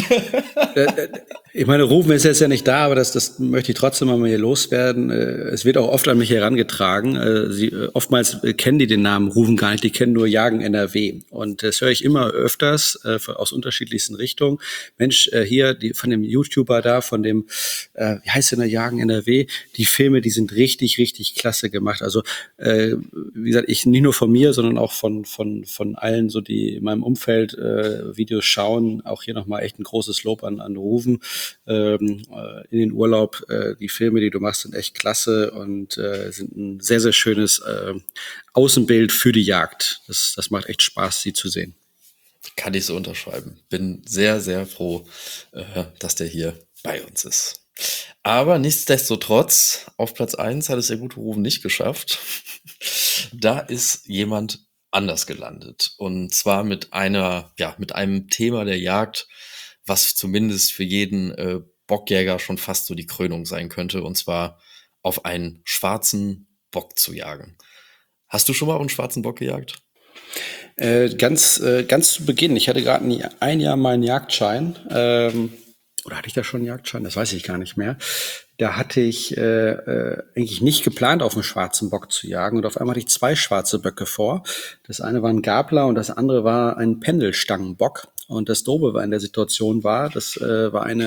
Ich meine, Rufen ist jetzt ja nicht da, aber das möchte ich trotzdem mal hier loswerden. Es wird auch oft an mich herangetragen. Oftmals kennen die den Namen Rufen gar nicht, die kennen nur Jagen NRW. Und das höre ich immer öfters aus unterschiedlichsten Richtungen. Mensch, hier von dem YouTuber da, von dem, wie heißt denn der, Jagen NRW? Die Filme, die sind richtig, richtig klasse gemacht. Also wie gesagt, ich nicht nur von mir, sondern auch von allen, so die in meinem Umfeld Videos schauen. Auch hier nochmal echt ein großes Lob an Ruven. In den Urlaub. Die Filme, die du machst, sind echt klasse und sind ein sehr, sehr schönes Außenbild für die Jagd. Das macht echt Spaß, sie zu sehen. Kann ich so unterschreiben. Bin sehr, sehr froh, dass der hier bei uns ist. Aber nichtsdestotrotz, auf Platz 1 hat es der gute Ruven nicht geschafft. Da ist jemand anders gelandet. Und zwar mit einem Thema der Jagd, was zumindest für jeden Bockjäger schon fast so die Krönung sein könnte. Und zwar auf einen schwarzen Bock zu jagen. Hast du schon mal auf einen schwarzen Bock gejagt? Ganz zu Beginn. Ich hatte gerade ein Jahr meinen Jagdschein. Oder hatte ich da schon einen Jagdschein? Das weiß ich gar nicht mehr. Da hatte ich eigentlich nicht geplant, auf einen schwarzen Bock zu jagen. Und auf einmal hatte ich 2 schwarze Böcke vor. Das eine war ein Gabler und das andere war ein Pendelstangenbock. Und das Dobe war in der Situation das war ein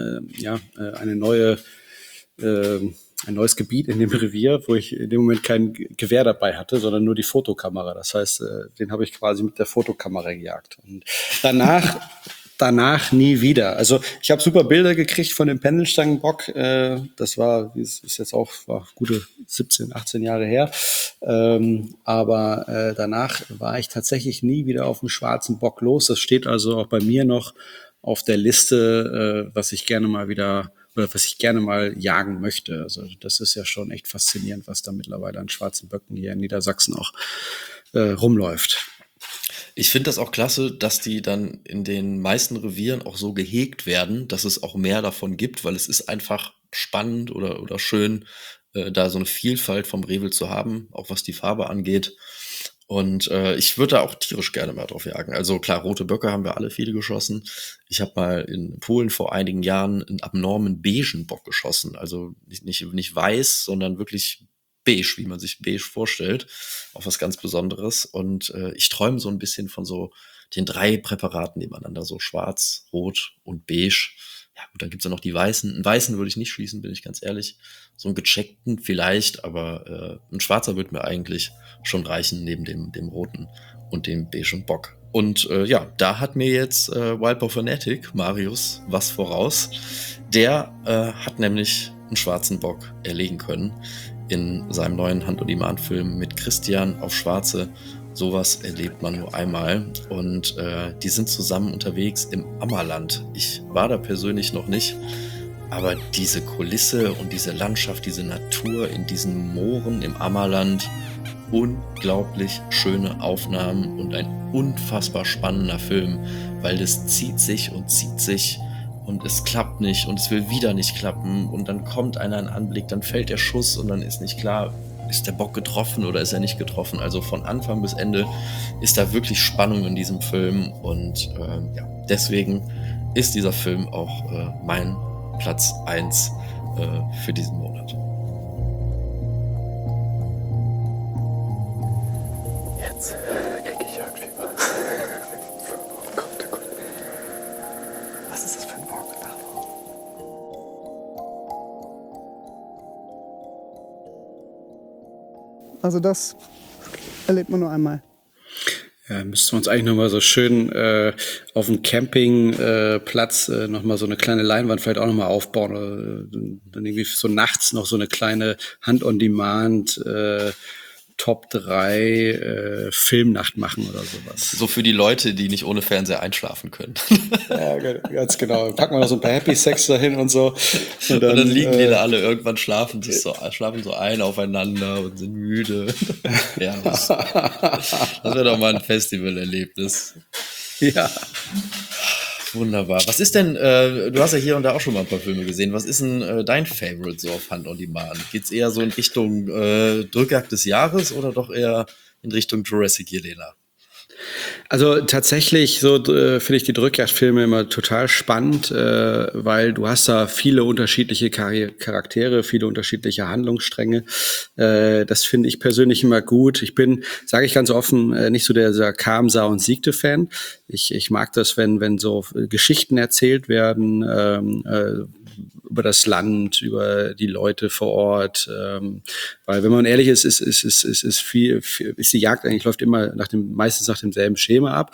neues Gebiet in dem Revier, wo ich in dem Moment kein Gewehr dabei hatte, sondern nur die Fotokamera. Das heißt, den habe ich quasi mit der Fotokamera gejagt. Und danach danach nie wieder. Also ich habe super Bilder gekriegt von dem Pendelstangenbock. Das ist jetzt auch gute 17, 18 Jahre her. Aber danach war ich tatsächlich nie wieder auf dem schwarzen Bock los. Das steht also auch bei mir noch auf der Liste, was ich gerne mal jagen möchte. Also das ist ja schon echt faszinierend, was da mittlerweile an schwarzen Böcken hier in Niedersachsen auch rumläuft. Ich finde das auch klasse, dass die dann in den meisten Revieren auch so gehegt werden, dass es auch mehr davon gibt, weil es ist einfach spannend oder schön, da so eine Vielfalt vom Rehwild zu haben, auch was die Farbe angeht. Und ich würde da auch tierisch gerne mal drauf jagen. Also klar, rote Böcke haben wir alle viele geschossen. Ich habe mal in Polen vor einigen Jahren einen abnormen beigen Bock geschossen. Also nicht weiß, sondern wirklich beige, wie man sich beige vorstellt. Auch was ganz Besonderes. Und ich träume so ein bisschen von so den 3 Präparaten nebeneinander, so schwarz, rot und beige. Ja gut, dann gibt's ja noch die weißen. Einen weißen würde ich nicht schießen, bin ich ganz ehrlich. So einen gecheckten vielleicht, aber ein schwarzer würde mir eigentlich schon reichen, neben dem roten und dem beigen Bock. Und ja, da hat mir jetzt Wildbow Fanatic, Marius, was voraus. Der hat nämlich einen schwarzen Bock erlegen können in seinem neuen Hand-on-Demand-Film mit Christian auf Schwarze. Sowas erlebt man nur einmal. Und die sind zusammen unterwegs im Ammerland. Ich war da persönlich noch nicht. Aber diese Kulisse und diese Landschaft, diese Natur in diesen Mooren im Ammerland, unglaublich schöne Aufnahmen und ein unfassbar spannender Film, weil das zieht sich und es klappt nicht und es will wieder nicht klappen und dann kommt einer in Anblick, dann fällt der Schuss und dann ist nicht klar, ist der Bock getroffen oder ist er nicht getroffen. Also von Anfang bis Ende ist da wirklich Spannung in diesem Film und ja, deswegen ist dieser Film auch mein Platz 1 für diesen Monat. Jetzt krieg ich Jagdfieber. Oh Gott, oh Gott. Was ist das für ein Bock? Also das erlebt man nur einmal. Ja, müssten wir uns eigentlich nochmal so schön auf dem Campingplatz nochmal so eine kleine Leinwand vielleicht auch nochmal aufbauen. Oder dann irgendwie so nachts noch so eine kleine Hand-on-Demand Top 3 Filmnacht machen oder sowas. So für die Leute, die nicht ohne Fernseher einschlafen können. Ja, ganz genau. Packen wir noch so ein paar Happy Sex dahin und so. Und dann liegen die da alle, irgendwann schlafen so ein aufeinander und sind müde. Ja, das wäre doch mal ein Festivalerlebnis. Ja. Wunderbar. Was ist denn, du hast ja hier und da auch schon mal ein paar Filme gesehen, was ist denn dein Favorite so auf Hand-on-Demand? Geht's eher so in Richtung Drückjagd des Jahres oder doch eher in Richtung Jurassic Jelena? Also tatsächlich so finde ich die Drückjagdfilme immer total spannend, weil du hast da viele unterschiedliche Charaktere, viele unterschiedliche Handlungsstränge. Das finde ich persönlich immer gut. Ich bin, sage ich ganz offen, nicht so der Kam, Sah und Siegte Fan. Ich mag das, wenn so Geschichten erzählt werden über das Land, über die Leute vor Ort. Weil wenn man ehrlich ist, ist die Jagd eigentlich läuft immer meistens nach demselben Schema ab.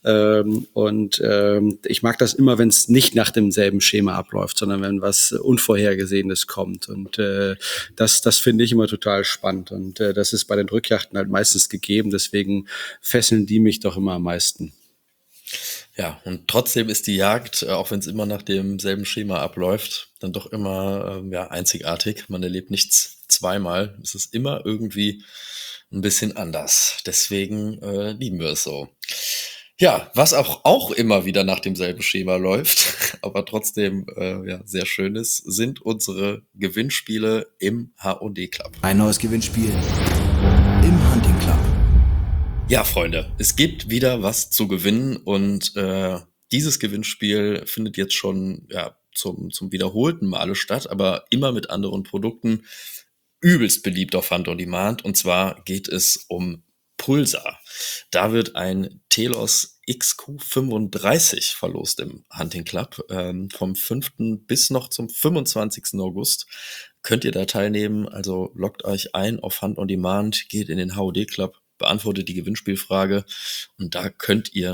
Ich mag das immer, wenn es nicht nach demselben Schema abläuft, sondern wenn was Unvorhergesehenes kommt. Und das finde ich immer total spannend. Und das ist bei den Drückjachten halt meistens gegeben. Deswegen fesseln die mich doch immer am meisten. Ja, und trotzdem ist die Jagd, auch wenn es immer nach demselben Schema abläuft, dann doch immer einzigartig. Man erlebt nichts zweimal. Es ist immer irgendwie ein bisschen anders. Deswegen lieben wir es so. Ja, was auch immer wieder nach demselben Schema läuft, aber trotzdem sehr schön ist, sind unsere Gewinnspiele im H&D Club. Ein neues Gewinnspiel im Hunting Club. Ja, Freunde, es gibt wieder was zu gewinnen und dieses Gewinnspiel findet jetzt schon zum wiederholten Male statt, aber immer mit anderen Produkten. Übelst beliebt auf Hand-on-Demand und zwar geht es um Pulsar. Da wird ein Telos XQ35 verlost im Hunting Club. Vom 5. bis noch zum 25. August könnt ihr da teilnehmen. Also loggt euch ein auf Hand-on-Demand, geht in den HOD Club, beantwortet die Gewinnspielfrage und da könnt ihr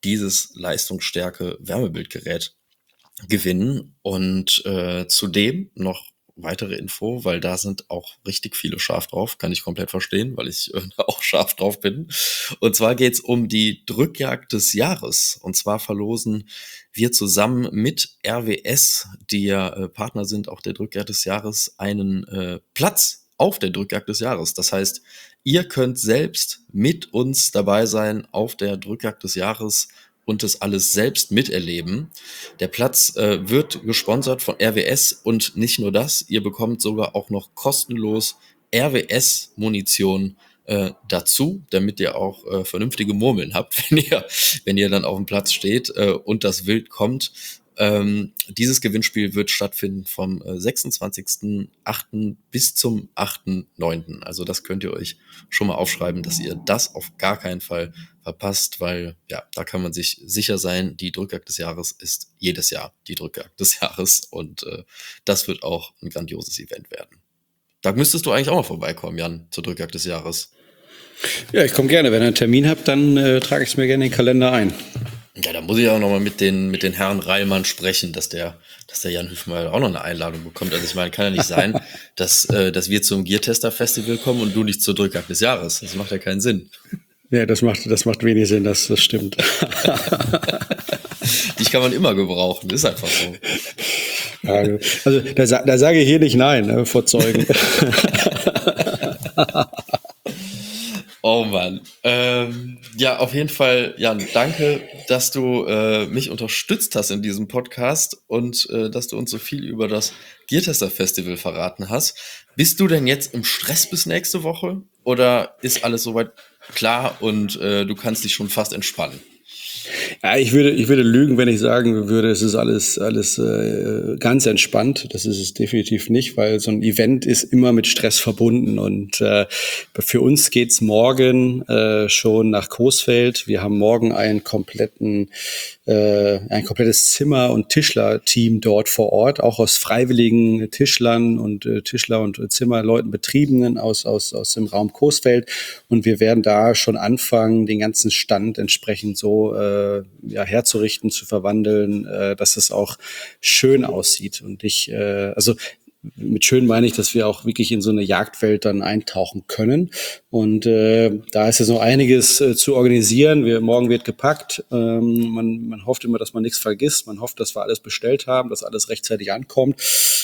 dieses leistungsstärke Wärmebildgerät gewinnen. Und zudem noch weitere Info, weil da sind auch richtig viele scharf drauf, kann ich komplett verstehen, weil ich auch scharf drauf bin. Und zwar geht's um die Drückjagd des Jahres. Und zwar verlosen wir zusammen mit RWS, die ja Partner sind auch der Drückjagd des Jahres, einen Platz auf der Drückjagd des Jahres. Das heißt, ihr könnt selbst mit uns dabei sein auf der Drückjagd des Jahres und das alles selbst miterleben. Der Platz wird gesponsert von RWS und nicht nur das, ihr bekommt sogar auch noch kostenlos RWS-Munition dazu, damit ihr auch vernünftige Murmeln habt, wenn ihr dann auf dem Platz steht und das Wild kommt. Dieses Gewinnspiel wird stattfinden vom 26.08. bis zum 8.9. Also das könnt ihr euch schon mal aufschreiben, dass ihr das auf gar keinen Fall verpasst, weil ja, da kann man sich sicher sein, die Drückjagd des Jahres ist jedes Jahr die Drückjagd des Jahres und das wird auch ein grandioses Event werden. Da müsstest du eigentlich auch mal vorbeikommen, Jan, zur Drückjagd des Jahres. Ja, ich komme gerne. Wenn ihr einen Termin habt, dann trage ich es mir gerne in den Kalender ein. Ja, da muss ich auch nochmal mit den Herren Reilmann sprechen, dass der Jan Hüfmeier auch noch eine Einladung bekommt. Also ich meine, kann ja nicht sein, dass wir zum Gear-Tester-Festival kommen und du nicht zur Drückjagd des Jahres. Das macht ja keinen Sinn. Ja, das macht wenig Sinn, das stimmt. Dich kann man immer gebrauchen, ist einfach so. Ja, also da sage ich hier nicht nein, vor Zeugen. Oh Mann. Ja, auf jeden Fall, Jan, danke, dass du mich unterstützt hast in diesem Podcast und dass du uns so viel über das Gear-Tester-Festival verraten hast. Bist du denn jetzt im Stress bis nächste Woche oder ist alles soweit klar und du kannst dich schon fast entspannen? Ja, ich würde lügen, wenn ich sagen würde, es ist alles ganz entspannt. Das ist es definitiv nicht, weil so ein Event ist immer mit Stress verbunden. Und für uns geht's morgen schon nach Coesfeld. Wir haben morgen ein komplettes Zimmer- und Tischlerteam dort vor Ort, auch aus freiwilligen Tischlern und Tischler- und Zimmerleuten, Betriebenen aus dem Raum Coesfeld. Und wir werden da schon anfangen, den ganzen Stand entsprechend so herzurichten, zu verwandeln, dass es auch schön aussieht. Und also mit schön meine ich, dass wir auch wirklich in so eine Jagdwelt dann eintauchen können. Und da ist jetzt noch einiges zu organisieren. Morgen wird gepackt. Man hofft immer, dass man nichts vergisst. Man hofft, dass wir alles bestellt haben, dass alles rechtzeitig ankommt.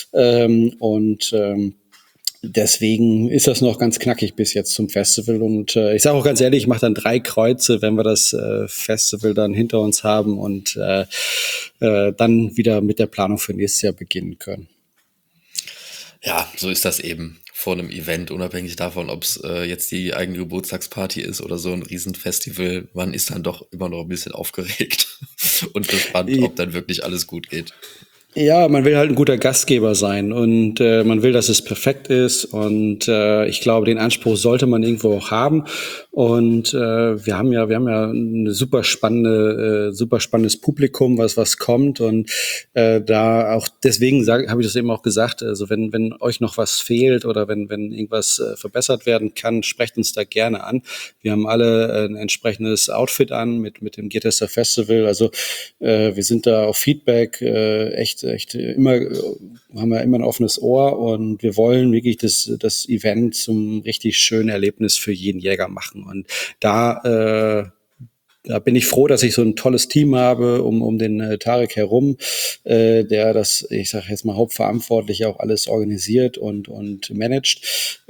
Deswegen ist das noch ganz knackig bis jetzt zum Festival. Und ich sage auch ganz ehrlich, ich mache dann 3 Kreuze, wenn wir das Festival dann hinter uns haben und dann wieder mit der Planung für nächstes Jahr beginnen können. Ja, so ist das eben vor einem Event, unabhängig davon, ob es jetzt die eigene Geburtstagsparty ist oder so ein Riesenfestival. Man ist dann doch immer noch ein bisschen aufgeregt und gespannt, ob dann wirklich alles gut geht. Ja, man will halt ein guter Gastgeber sein und man will, dass es perfekt ist und ich glaube, den Anspruch sollte man irgendwo auch haben und wir haben ja ein super spannendes Publikum, was kommt und da auch deswegen habe ich das eben auch gesagt, also wenn euch noch was fehlt oder wenn irgendwas verbessert werden kann, sprecht uns da gerne an. Wir haben alle ein entsprechendes Outfit an mit dem Gear-Tester Festival, also wir sind da auf Feedback echt immer, haben wir immer ein offenes Ohr und wir wollen wirklich das Event zum richtig schönen Erlebnis für jeden Jäger machen. Und da bin ich froh, dass ich so ein tolles Team habe um den Tarek herum, der das, ich sage jetzt mal, hauptverantwortlich auch alles organisiert und managt.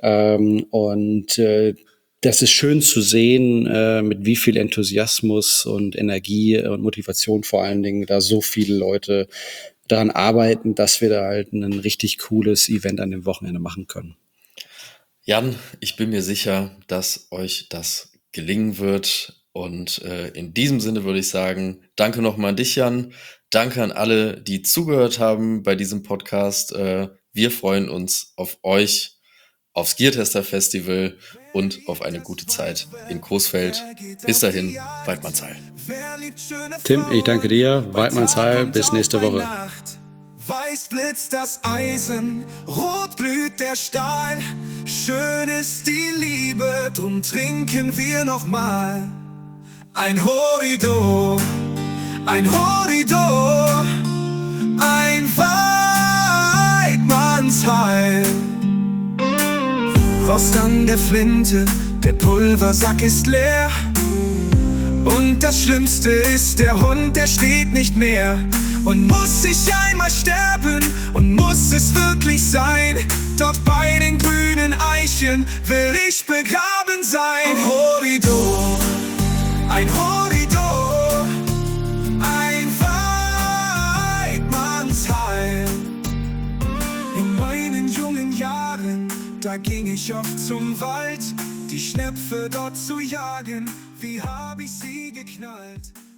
Das ist schön zu sehen, mit wie viel Enthusiasmus und Energie und Motivation vor allen Dingen da so viele Leute daran arbeiten, dass wir da halt ein richtig cooles Event an dem Wochenende machen können. Jan, ich bin mir sicher, dass euch das gelingen wird. Und in diesem Sinne würde ich sagen, danke nochmal an dich, Jan. Danke an alle, die zugehört haben bei diesem Podcast. Wir freuen uns auf euch, aufs Gear-Tester Festival und auf eine gute Zeit in Coesfeld. Bis dahin, Weidmannsheil. Tim, ich danke dir. Weidmannsheil, bis nächste Woche. Weiß blitzt das Eisen, rot glüht der Stahl. Schön ist die Liebe, drum trinken wir nochmal. Ein Horridor. ein Horridor, ein Weidmannsheil. Rost an der Flinte, der Pulversack ist leer. Und das Schlimmste ist, der Hund, der steht nicht mehr. Und muss ich einmal sterben, und muss es wirklich sein? Dort bei den grünen Eichen will ich begraben sein. Ein Horridor, ein Horridor, ein Weidmannsheil. In meinen jungen Jahren, da ging ich oft zum Wald, die Schnepfe dort zu jagen. Wie hab ich sie geknallt?